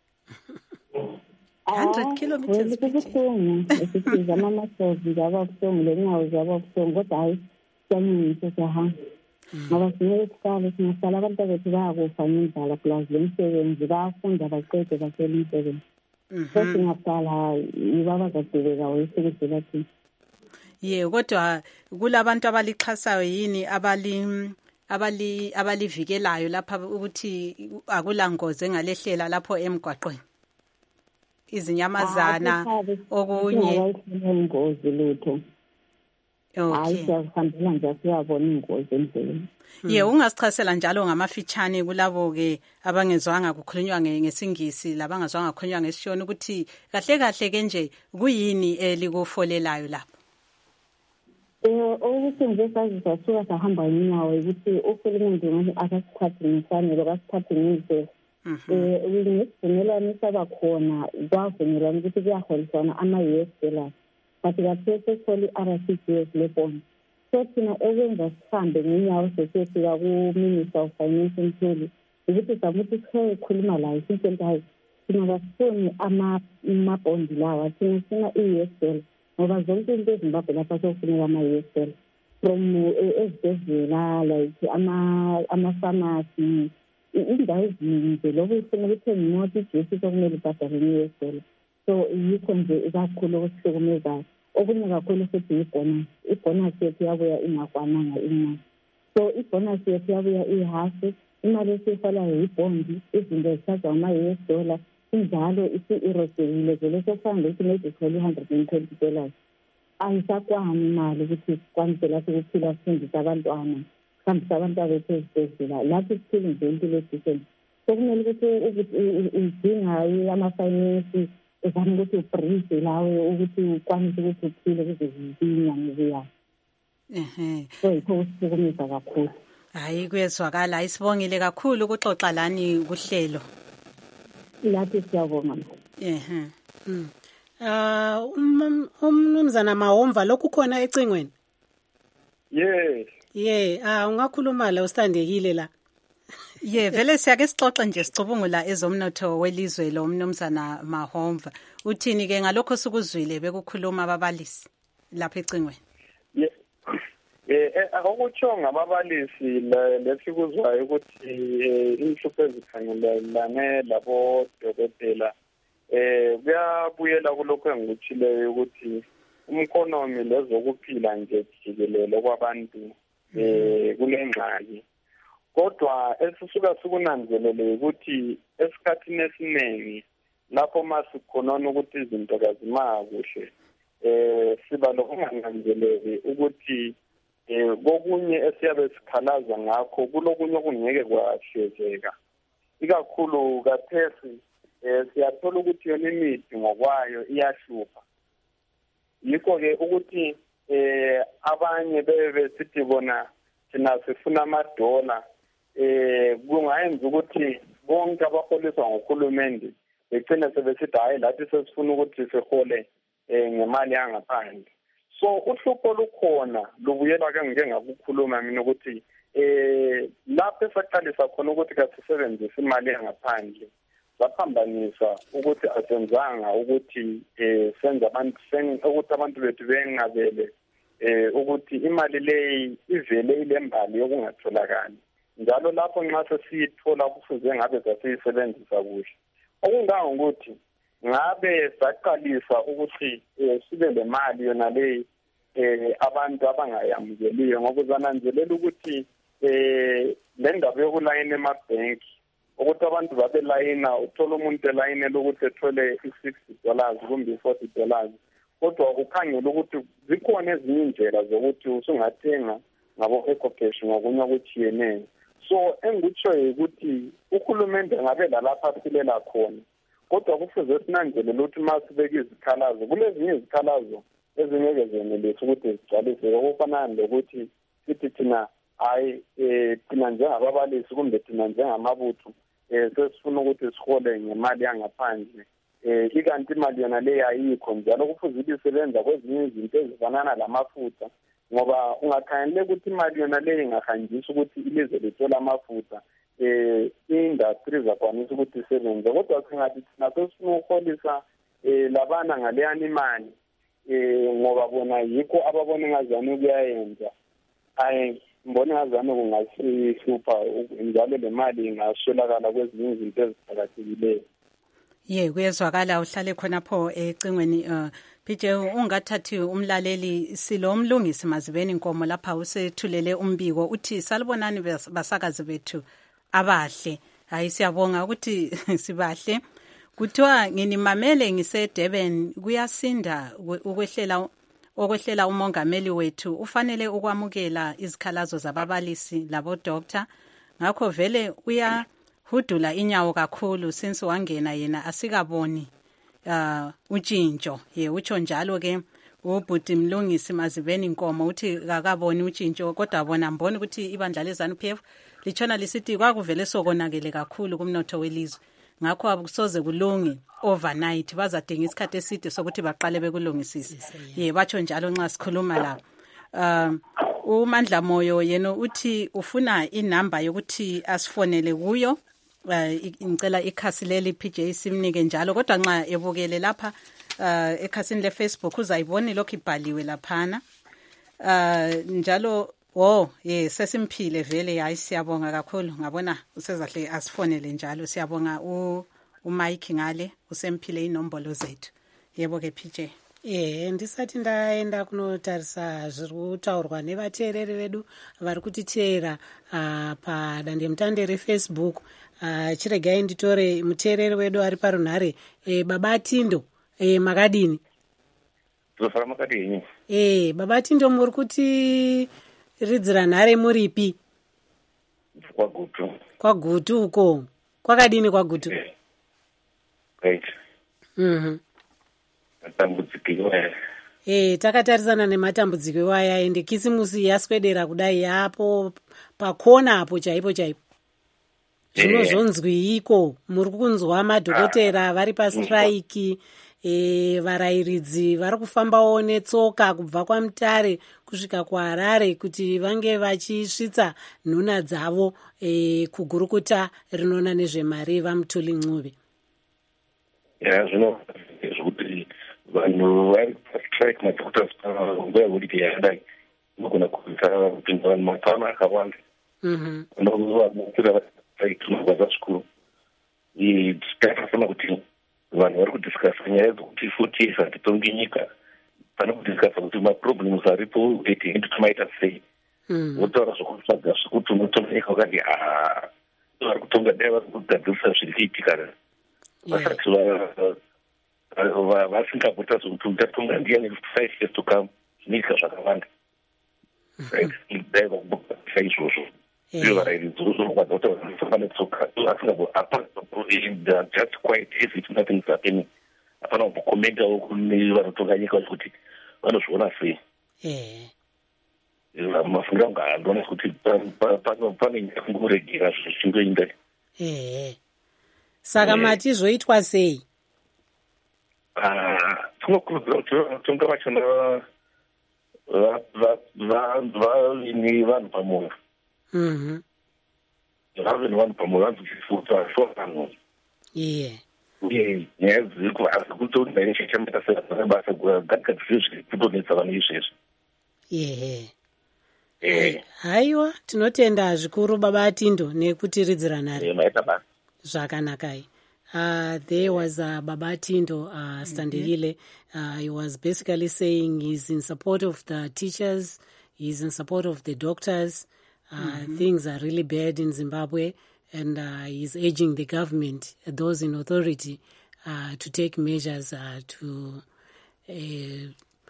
one hundred kilometers. Kubuhlungu, esiza mama sozi njalo kubuhlungu lenyawo njalo kubuhlungu kodwa hayi siyanyisa siyahamba. Ngoba sinele kuqala singasala abantu bethu bayakufa ngendlela plus lemsebenzi bayafunda baqede basele umsebenzi. Futhi ngaphala ibaba zadebeka wesekela thina. Ye kodwa kulabantu abalixhasayo yini abali abali abalivikelayo lapha ukuthi akulangozi engalehlela lapho emgwaqweni? Izinyamazana okunye ingozi lutho. Hayi siyahambela nje siyabona ingozi endleleni. Ye ungasichasela njalo ngamafitshane kulabo ke abangezwanga kukhulunywa ngesingisi labangazwanga kukhulunywa ngesishona ukuthi kahle kahle ke nje kuyini elikufolelayo lapho? Eh ukuthi nje sazisa suka sahamba inyawo ukuthi uhulumende ngani akasiphathe ngifanele akasiphathe ngize. Eh ngisivumelana saba khona kwavunyelwana ukuthi kuyaholisana ama-U S dollars. But kaphese soli R C G S lebond. So thina ekwenza sihambe ngenyawo sesifika ku-Minister of Finance Mthuli ukuthi samuthi sikhuluma layo sithi hayi thina kasifuni amabhondi lawa, thina sifuna i-U S dollar ngoba zonke izinto ezimbabwe lapha sokufuneka ama-U S dollar from ezibhedlela like ama-pharmacy indawo eziningi lokhu kufuneka uthenga imoto ijesi sokumele ibhadale i-U S dollar. So yikho nje kakhulu okusihlukumezayo. Okunye kakhulu futhi ibonus. Ibonus yethu yabuya ingakwananga imali. So ibonus yethu yabuya ihasi, imali esiyifalayo yibondi, izinto ezithathwa ama-U S dollar, injalo isi-erosekile vele sekufanele ukuthi maybe sithole one hundred twenty dollars. Ayisakwani imali ukuthi sikwanise lapho ukuphila sifundise abantwana, sihambise abantwana bethu ezibhedlela, lapho siphile nje impilo edecent. So kumele ukuthi udinga ama-finance ezama ukuthi ubridge lawe ukuthi ukwanise ukuthi uphile kuze zizinyanga ziyayo. Ehe. So yikho kusihlukumeza kakhulu. Hayi kuyezwakala, isibongile kakhulu ukuxoxa lani kuhlelo. Lapho siyabonga. Ehe. Mm. Ah umnumzana Mahomva lokhu khona ecingweni? Yes. Ye, ah ungakhuluma la usithandekile la. Ye vele siyake sixoxe nje sicubungula ezomnotho welizwe lo mnumzana Mahomva. Uthini ke ngalokho sikuzwile bekukhuluma ababalisi lapha ecingweni? Ye. Eh akutsho ngababalisi lesikuzwayo ukuthi inhlupho ezikhangelane labo dokotela eh kuyabuyela kulokho engikutshileyo ukuthi umkonomi lezokuphila nje jikelele kwabantu eh kulengxaki. Kodwa esisuka sikunanzelele ukuthi esikhathini esiningi lapho masikhonona ukuthi izinto kazima kuhle eh siba lokungananzeleli ukuthi eh kokunye esiyabe sikhalaza ngakho kulokunye okungeke kwahlezeka. Ikakhulu kathesi eh siyathola ukuthi yona imithi ngokwayo iyahlupha. Yikho ke ukuthi eh abanye bebe sithi bona thina sifuna amadola eh kungayenza ukuthi bonke abaholiswa ngokhulumende begcina sebesithi hayi lathi sesifuna ukuthi sihole eh ngemali yangaphandle. So uhlupho lukhona lubuyela ke ngike ngakukhuluma mina ukuthi eh lapho esaqalisa khona ukuthi kasisebenzise imali yangaphandle saphambanisa ukuthi asenzanga ukuthi eh senza abantu ukuthi abantu bethu bengabele eh ukuthi imali leyi ivele ilembali yokungatholakali. Njalo lapho nxa sesithola kufuze ngabe sasiyisebenzisa kuhle. Okungawo ukuthi ngabe saqalisa ukuthi sibe le mali yona leyi eh abantu abangayamukeliyo ngoba uzananzelela ukuthi eh le ndaba yokulayina emabhenki ukuthi abantu babe layina uthola umuntu elayinela ukuthi ethole i-sixty dollars kumbe i-forty dollars. Kodwa ukukhangela ukuthi zikhona ezinye indlela zokuthi usungathenga ngabo ecocash ngokunye okuthiyene. So engikutshoyo ukuthi uhulumende ngabe lalapha silela khona. Kodwa kufuze sinanzelele ukuthi masibeke izikhalazo kulezinye izikhalazo ezingeke zenelise ukuthi zigcwalise okufana nokuthi sithi thina hayi eh thina njengababalisi kumbe thina njengamabutho eh sesifuna ukuthi sihole ngemali yangaphandle. Eh ikanti imali yona le ayikho njalo kufuze ibisebenza kwezinye izinto ezifanana lamafutha ngoba ungakhangeleka ukuthi imali yona le ingahanjiswa ukuthi ilizwe lithola amafutha eh industry zakwanisa ukuthi isebenze. Kodwa singathi thina sesifuna ukuholisa eh labana ngale imali eh ngoba bona yikho ababona ngazana ukuyenza. Hayi mbona ngazana kungasihlupha njalo le mali ingaswelakala kwezinye izinto eziqhakathekileyo. Ye kuyezwakala uhlale khonapho ecingweni uh, P J ungathathi umlaleli silomlungisi Mazibeni Nkomo lapha usethulele umbiko uthi salibonani basakazi bethu abahle. Hayi siyabonga ukuthi sibahle. Kuthiwa nginimamele ngise Durban kuyasinda ukwehlela okwehlela umongameli wethu ufanele ukwamukela izikhalazo zababalisi labo doctor ngakho vele uya hudula inyawo kakhulu since wangena yena asikaboni uh utshintsho ye utsho njalo ke ubhuti mlungisi Mazibeni Nkomo uthi akaboni utshintsho kodwa bona mbona ukuthi ibandla lezanu P F lichona lisithi kwakuvele sokonakele kakhulu kumnotho welizwe ngakho akusoze kulungi overnight bazadinga isikhathi eside sokuthi baqale bekulungisise ye batsho njalo nxa sikhuluma la um uMandla Moyo yena uthi ufuna inamba yokuthi asifonele kuyo ngicela ikhasi leli P J simnike njalo kodwa nxa ebukele lapha uh, ekhasini le Facebook uzayibona lokho ibhaliwe laphana uh, njalo oh yes sesimphile vele hayi siyabonga kakhulu ngabona usezahle asifonele njalo siyabonga u uMike ngale usemphile inombolo zethu yebo ke P J. Eh ndisathi ndaenda kunotarisa zviri kutaurwa nevateereri vedu vari kutiteera uh, padande mutande reFacebook. Uh, chiregai nditore muteereri wedu ari parunhare e, baba Tindo e, makadini tofara makadini e, baba Tindo muri kuti ridzira nhare muripi kwagutu kwagutu uko kwakadini kwagutu yeah. Right. Mhm. Matambudziko eh takatarisana nematambudziko ewaya ende kisimusi yaswedera kudai yapo pakona apo chaipo chaipo zvinozonzwi iko muri kunzwa madhokotera vari pastrike eh varairidzi vari kufambawo netsoka kubva kwaMutare kusvika kuHarare kuti vange vachisvitsa nhuna dzavo eh kugurukuta rinona nezvemari vaMutoli Ncube. ya zvino zvokuti vanhu vari pastrike madhokotera nguva yakuti yadai unogona kuita kupinda vanhu mapama akawanda mhm unogona kuita vaituma zvazvikuru tikafana kuti vanhu vari nyaya dzokuti futi hatitongi nyika pane kudiscasa kuti maproblems aripo eti hindu tomaita sei votaura zvokutsvaga zvekuti unotonga nyika ukati aa vari kutonga dai vari kugadzirisa zviri kuitika vasati vasingabota zvokuti uchatonga ndiani five years to come zvinoitika zvakawanda dai vakubokaisa izvozvo iyo varairidzi vozorwadza kuti vanofamba netsoka just quite as if nothing is happening hapana kumbokomentawo kune vanotonga nyika kuti vanozviona sei mafungiro angu handiona kuti pane nyika kungoregera zvichingoenda saka mati zvoitwa sei? tinokurudzira kuti tonga vachona vaine vanhu pamwoyo vave nevanhu pamwoyo vanzochisutsa shoanhu uye nyaya dziri kuasi kuti organization chamaita sei basa gadzigadzise zviri kutonetsa vanhu izvezvi. Haiwa, tinotenda zvikuru baba Atindo nekutiridzira nhare. Zvakanakai. Uh, there was uh, Baba Atindo uh, Standekile. Uh, he was basically saying he's in support of the teachers, he's in support of the doctors. Uh, mm-hmm. Things are really bad in Zimbabwe, and uh, he's urging the government, those in authority, uh, to take measures uh, to uh,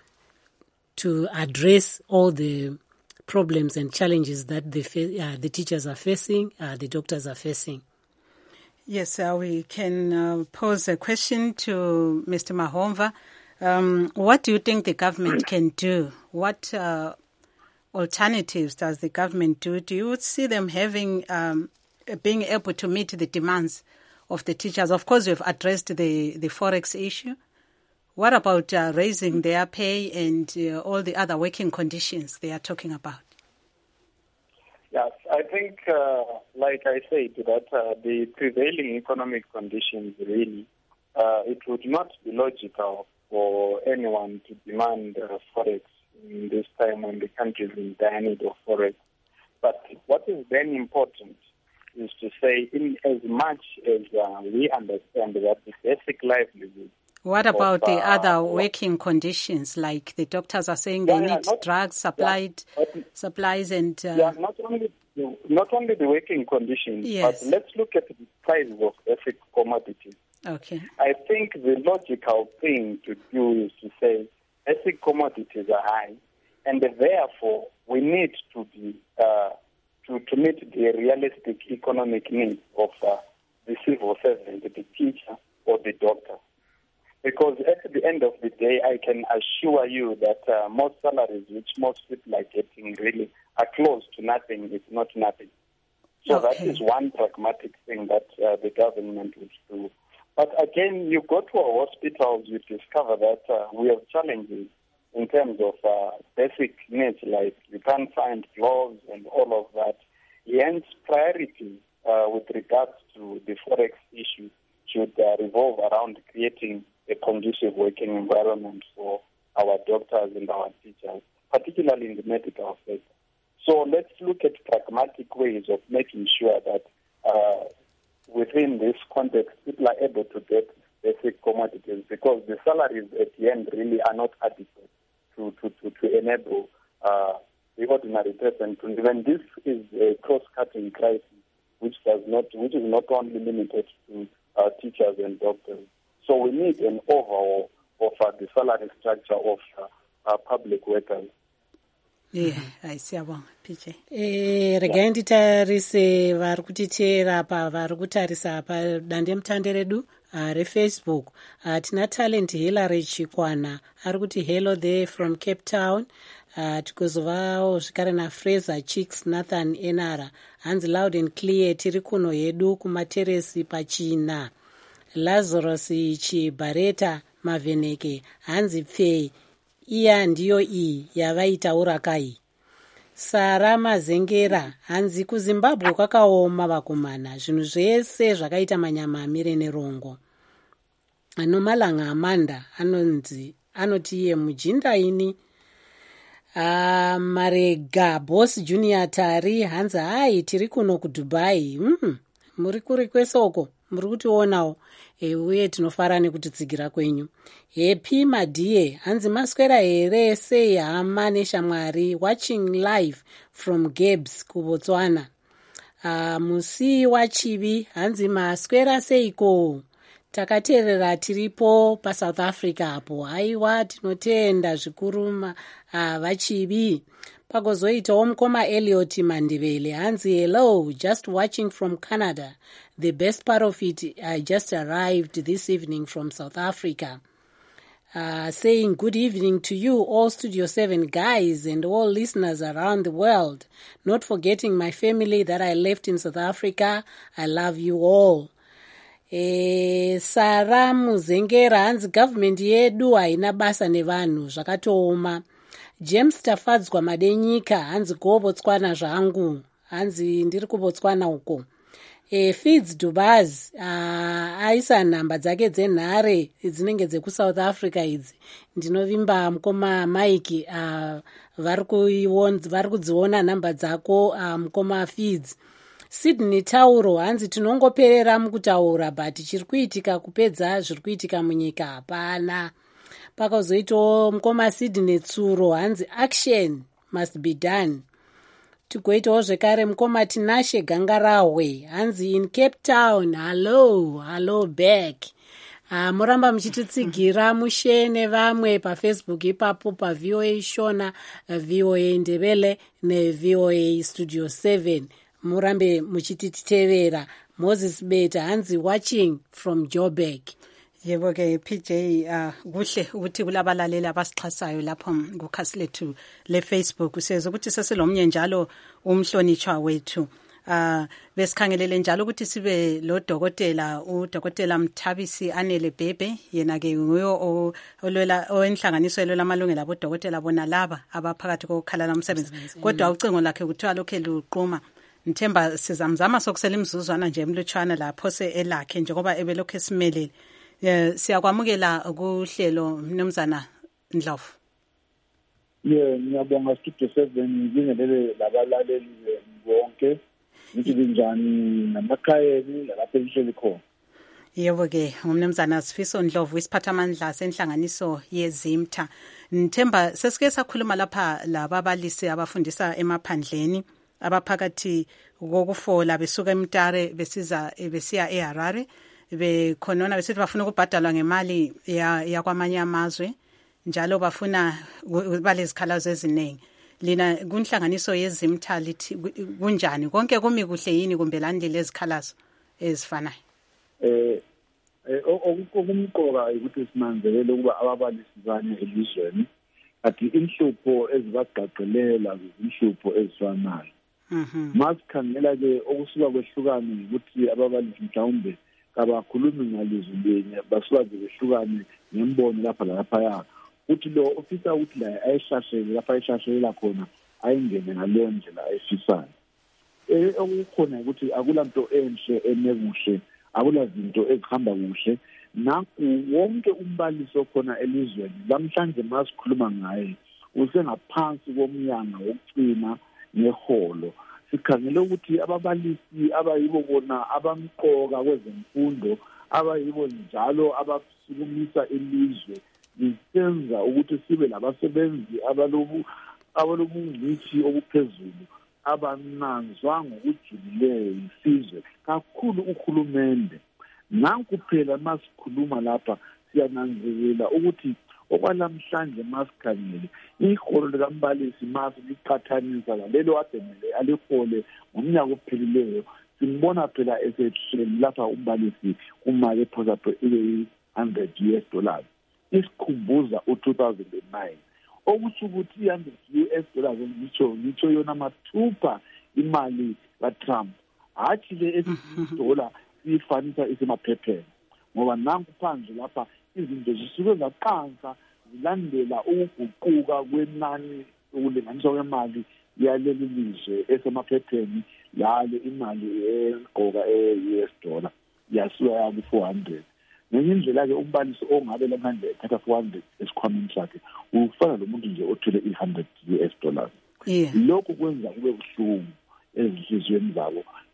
to address all the problems and challenges that the fa- uh, the teachers are facing, uh, the doctors are facing. Yes, uh, we can uh, pose a question to Mister Mahomva. Um, what do you think the government can do? What uh, alternatives does the government do? Do you see them having, um, being able to meet the demands of the teachers? Of course, you've addressed the, the Forex issue. What about uh, raising their pay and uh, all the other working conditions they are talking about? Yes, I think, uh, like I said, that uh, the prevailing economic conditions really, uh, it would not be logical for anyone to demand uh, Forex in this time when the country is in dire need of Forex. But what is then important is to say, in as much as uh, we understand that the basic livelihood. What about of, the uh, other working conditions? Like the doctors are saying yeah, they yeah, need not, drugs, supplied, yeah, supplies and... Uh, yeah, not only, the, not only the working conditions, yes. but let's look at the price of basic commodities. Okay. I think the logical thing to do is to say basic commodities are high, and therefore we need to be uh, to, to meet the realistic economic needs of uh, the civil servant, the teacher or the doctor. Because at the end of the day, I can assure you that uh, most salaries which most people are getting really are close to nothing, if not nothing. So okay. That is one pragmatic thing that uh, the government would do. But again, you go to our hospitals, you discover that uh, we have challenges in terms of uh, basic needs, like you can't find gloves and all of that. Hence, priority uh, with regards to the Forex issue should uh, revolve around creating a conducive working environment for our doctors and our teachers, particularly in the medical sector. So let's look at pragmatic ways of making sure that uh, within this context, people are able to get basic commodities, because the salaries at the end really are not adequate to, to, to, to enable uh, the ordinary person to live. And this is a cross-cutting crisis, which does not, which is not only limited to uh, teachers and doctors. So we need an overhaul of uh, the salary structure of uh, uh, public workers. Yeah, I see. P J. Eh, regai nditarise vari kutiteera apa vari kutarisa apa dandemutande redu uh, refacebook. Uh, tina Talent Hillary Chikwana ari kuti hello there from Cape Town. Uh, tikuzovawo zvikare naFraser Chicks Nathan Enara hanzi loud and clear tiri kuno yedu kumateresi pachina. Lazarus Chibareta Maveneke hanzi pfei iya ndiyo iyi yavaitaura kai. Sara Mazengera hanzi kuZimbabwe kwakaoma vakomana, zvinhu zvese zvakaita manyama amire nerongo. Anomalanga Amanda anonzi anoti iye mujinda ini. Uh, Marega Boss Junior Tari hanzi hai tiri kuno kuDubai. Mm. muri kuri kwesoko muri kutionawo e, uye tinofara nekutitsigira kwenyu. Happy Madie hanzi maswera here sei hama neshamwari watching live from Gabs kuBotswana. Uh, musi wachivi hanzi maswera seiko takateerera tiripo paSouth Africa apo. Haiwa tinotenda zvikuru uh, vachivi. Pagozoitawo mukoma Elliot Mandivele hanzi hello, just watching from Canada. The best part of it, I just arrived this evening from South Africa. Uh, saying good evening to you all Studio seven guys and all listeners around the world. Not forgetting my family that I left in South Africa. I love you all. E, Sara Muzengera hanzi government yedu haina basa nevanhu zvakatooma. James Tafadzwa Madenyika hanzi go Botswana zvangu. Hanzi ndiri kuBotswana uko. E, Fids Dubaz uh, aisa nhamba dzake dzenhare dzinenge dzeku-South Africa idzi. Ndinovimba mukoma Mike uh, vari kudziona nhamba dzako uh, mukoma Fids. Sydney Tauro hanzi tinongoperera mukutaura but chiri kuitika kupedza zviri kuitika munyika hapana. Pakazoitawo mukoma Sydney Tsuro hanzi action must be done. Tigoitawo zvekare mukoma Tinashe Gangarahwe hanzi in Cape Town. Hello, hello back. Uh, muramba muchititsigira mushe nevamwe paFacebook ipapo paV O A Shona, V O A Ndebele neV O A Studio seven. Murambe muchititevera. Moses Beta hanzi watching from Joburg. Yebo ke P J uh kuhle ukuthi kulabalaleli abasixhasayo lapho kukhasi lethu le Facebook useze ukuthi sesilomnye njalo umhlonitshwa wethu. Uh besikhangelele njalo ukuthi sibe lo dokotela uDokotela Mthabisi Anele Bebe, yena ke nguyo olwela oenhlanganiso elwela amalungelo abodokotela bona laba abaphakathi kokukhala nomsebenzi. Kodwa ucingo lakhe kuthiwa lokhe luqhuma. Ngithemba sizamzama sokusela imizuzwana nje emlutshwana lapho se elakhe njengoba ebelokho esimelele. Yeah, siyakwamukela kuhlelo Mnumzana Ndlovu. Yeah, ngiyabonga Studio seven ngingelele labalaleli bonke. Nithi njani namakhayeni lapha ehleli khona. Yebo ke uMnumzana Sifiso Ndlovu isiphathamandla senhlanganiso yeZimtha. Ngithemba sesike sakhuluma lapha lababalisi abafundisa emaphandleni abaphakathi kokufola besuka eMtare besiza besiya eHarare. Bekhonona besithi bafuna ukubhadalwa ngemali yakwamanye amazwe njalo bafuna balezikhalazo eziningi. Lina kunhlanganiso yeZimtha lithi kunjani konke kumi kuhle yini kumbe landile ezikhalazo ezifanayo? Eh okumqoka ukuthi simanzelele ukuba ababalisi banye elizweni athi inhlupho ezibagqagqelela izinhlupho ezifanayo. Mhm. Masikhangela ke okusuka kwehlukane ukuthi ababalisi mhlawumbe kabakhulumi ngalizwi linye basuka behlukane nembono lapha lapha ya uthi lo ofisa ukuthi la ayishashele lapha ayishashelela khona ayingene ngaleyo ndlela ayifisayo. Eh okukhona ukuthi akulanto enhle enebuhle, akulazinto ezihamba kuhle. Naku wonke umbalisi okhona elizweni lamhlanje masikhuluma ngaye usengaphansi komnyanga wokucina neholo. Sikhangele ukuthi ababalisi abayibo bona abamqoka kwezemfundo abayibo njalo abasukumisa ilizwe lisenza ukuthi sibe labasebenzi abalobu abalobungcithi obuphezulu abananzwa ngokujulileyo isizwe kakhulu ukhulumende. Nanku phela masikhuluma lapha siyananzelela ukuthi okwalamhlanje masikhangele iholo likambalisi masi liqhathanisa lalelo ademele alihole ngomnyaka ophelileyo simbona phela esehleli lapha umbalisi kumali ephosa one hundred U S dollars isikhumbuza u-two thousand nine okusho ukuthi one hundred U S dollars ngitsho ngitsho yona mathupha imali kaTrump hathi le dollar sifanisa isemaphepheni ngoba nanku phandle lapha izinto zisuke zaqansa zilandela ukuguquka kwenani ukulinganiswa kwemali yaleli lizwe esemaphepheni lale imali eqoka e-U S dollar yasuka yaku four hundred. Ngenye indlela ke umbalisi ongabe lamanje ethatha four hundred esikhwameni sakhe ufana lomuntu nje othule one hundred U S dollars. Lokho kwenza kube buhlungu ezinhlizweni zabo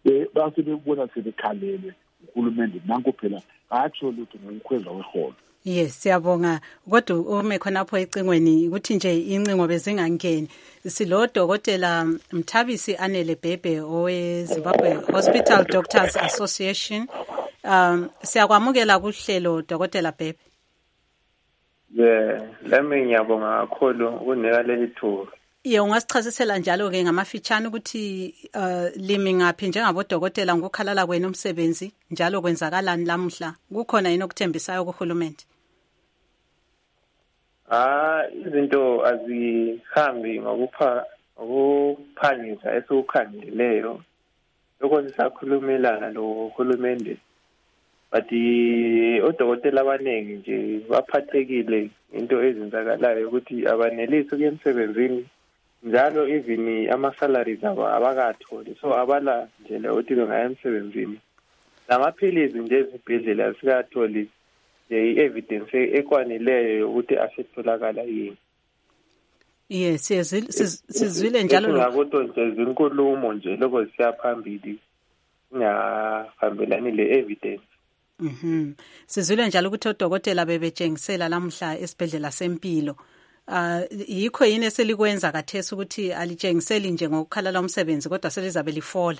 um base bebona sebekhalele uhulumende nanko phela atsho lutho ngokukhweza kweholo. Yes, siyabonga. Kodwa ume khonapho ecingweni ukuthi nje incingo bezingangeni. Silo dokotela Mthabisi Anele Bhebhe owe Zimbabwe Hospital Doctors Association. Um siyakwamukela kuhlelo dokotela Bhebhe. Yeah, lami ngiyabonga kakhulu ukunika leli thuba. Ye ungasichazisela njalo ke ngamafitshane ukuthi uh, limi ngaphi njengabodokotela ngokukhalala kwenu umsebenzi njalo kwenzakalani lamhla kukhona yini okuthembisayo kuhulumende? Ah, izinto azihambi ngokupha ngokuphangisa esukhangileyo. Lokho sisakhulumelana lo hulumende. But odokotela abaningi nje baphathekile into ezenzakalayo ukuthi abanelisi ukuyemsebenzini njalo even ama-salaries abo abakatholi, so abala ndlela ukuthi bengaya emsebenzini. Namaphilizi nje ezibhedlela sikatholi nje i-evidence ekwanileyo ukuthi asetholakala yini. Yes, sizwile njalo lo. Ngakho nje izinkulumo nje lokho siyaphambili ngahambelani le evidence. Mhm. Sizwile njalo ukuthi odokotela bebetshengisela lamhla esibhedlela sempilo. Uh yikho yini eselikwenza kathesi ukuthi alitshengiseli nje ngokukhalala umsebenzi kodwa selizabe lifola?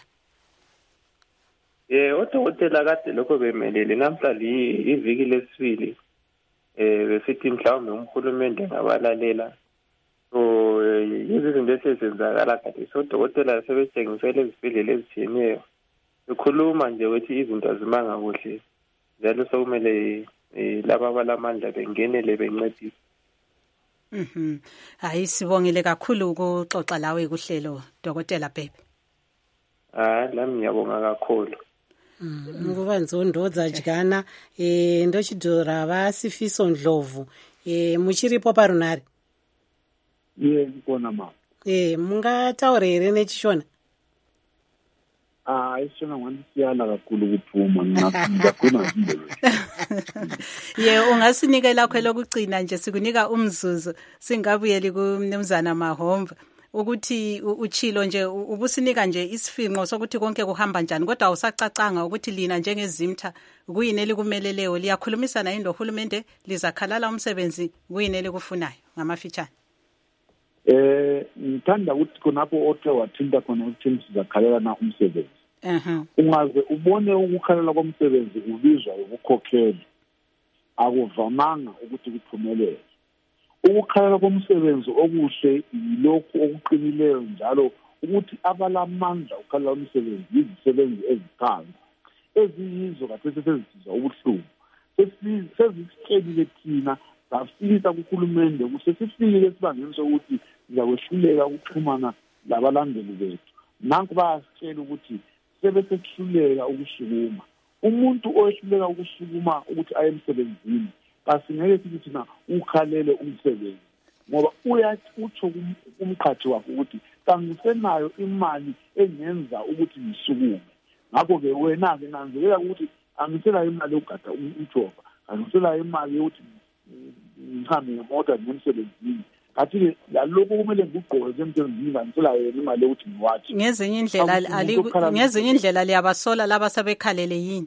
Eh odokotela kade lokho bemelele namhla iviki lesibili eh besithi mhlawumbe umhulumende ngabalalela. So izinto ezenzakala kade odokotela sebetshengisele izibhedlela ezitshiyeneyo. Ukhuluma nje ukuthi izinto azimanga kuhle. Njalo sokumele laba abalamandla bengenele bencedise. Mhm. Hayi sibongile kakhulu ukuxoxa lawe kuhlelo dokotela Bhebhe. Ah lami ngiyabonga kakhulu. Mhm. Nguva nzondodza jana eh ndochidhora vasifiso Ndlovu eh muchiripo parunari. Ye ngikona mama. Eh mungataura here nechishona? Ah isona ngandisiyala kakhulu ukuphuma ngingafuna indlela. Ye ungasinika lakho lokugcina nje sikunika umzuzu singabuyeli kuMnumzana Mahomva ukuthi uchilo nje ubusinika nje isifinqo sokuthi konke kuhamba njani kodwa awusacacanga ukuthi lina njengezimtha kuyini elikumeleleyo liyakhulumisana yini nohulumende lizakhalala umsebenzi kuyini elikufunayo ngamafitshane. Eh ngithanda ukuthi khonapho othe wathinta khona ukuthi sizakhalela na umsebenzi. Mhm. Ungaze ubone ukukhalela komsebenzi ubizwa ukukhokhela. Akuvamanga ukuthi kuphumelele. Ukukhalela komsebenzi okuhle yilokho okuqinileyo njalo ukuthi abalamandla ukukhalela umsebenzi izisebenzi eziphansi. Eziyizo kathesi sezizwa ubuhlungu. Sesisitshelile thina safika kuhulumende kusesifikile esibangeni sokuthi sizakwehluleka ukuxhumana labalandeli bethu. Nanku bayasitshela ukuthi sebesehluleka ukusukuma. Umuntu oyehluleka ukusukuma ukuthi aye emsebenzini kasingeke sithi thina ukhalele umsebenzi ngoba uyatsho kumqhathi wakhe ukuthi kangisenayo imali engenza ukuthi ngisukume. Ngakho ke wena ke nanzelela ukuthi angisela imali yokugada umjova, angisela imali yokuthi ngihambe ngemoto ngemsebenzini. Kathi ke lalokho kumele ngigqoke emsebenzini ngisela yena imali yokuthi ngiwathi. Ngezinye indlela ali ngezinye indlela liyabasola laba sebekhalele yini?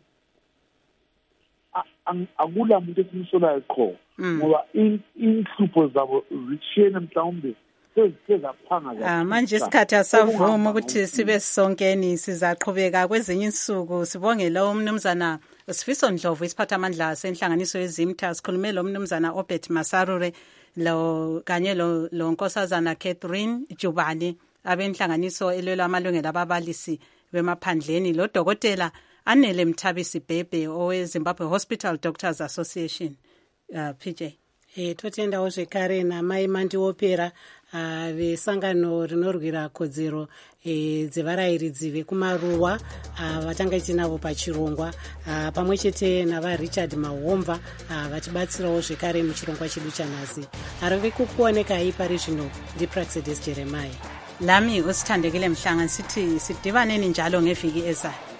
Akula muntu esimsolayo qho ngoba inhlupho zabo zishiyene mhlawumbe sezaphanga. Ah manje isikhathi asavuma ukuthi sibe sonkeni sizaqhubeka kwezinye insuku sibonge lo umnumzana Sifiso Ndlovu isiphathamandla senhlanganiso yezimtha sikhulume lo mnumzana Obert Masarure lo kanye lo lonkosazana Catherine Jubane abenhlanganiso elwela amalungelo ababalisi bemaphandleni lo dokotela Anele Mthabisi Bhebhe owe Zimbabwe Hospital Doctors Association. uh, P J eh totendawo zvekare namai Mandiopera uh, vesangano rinorwira kodzero eh, dzevarayiridzi vekumaruwa uh, vatanga tinavo pachirongwa uh, pamwe chete navaRichard Mahomva uh, vatibatsirawo zvekare muchirongwa chedu chanhasi. Ari kukuoneka pari zvino ndiPraxedes Jeremiah. Lami usithandekile mhlanga sithi sidibaneni njalo ngeviki ezayo.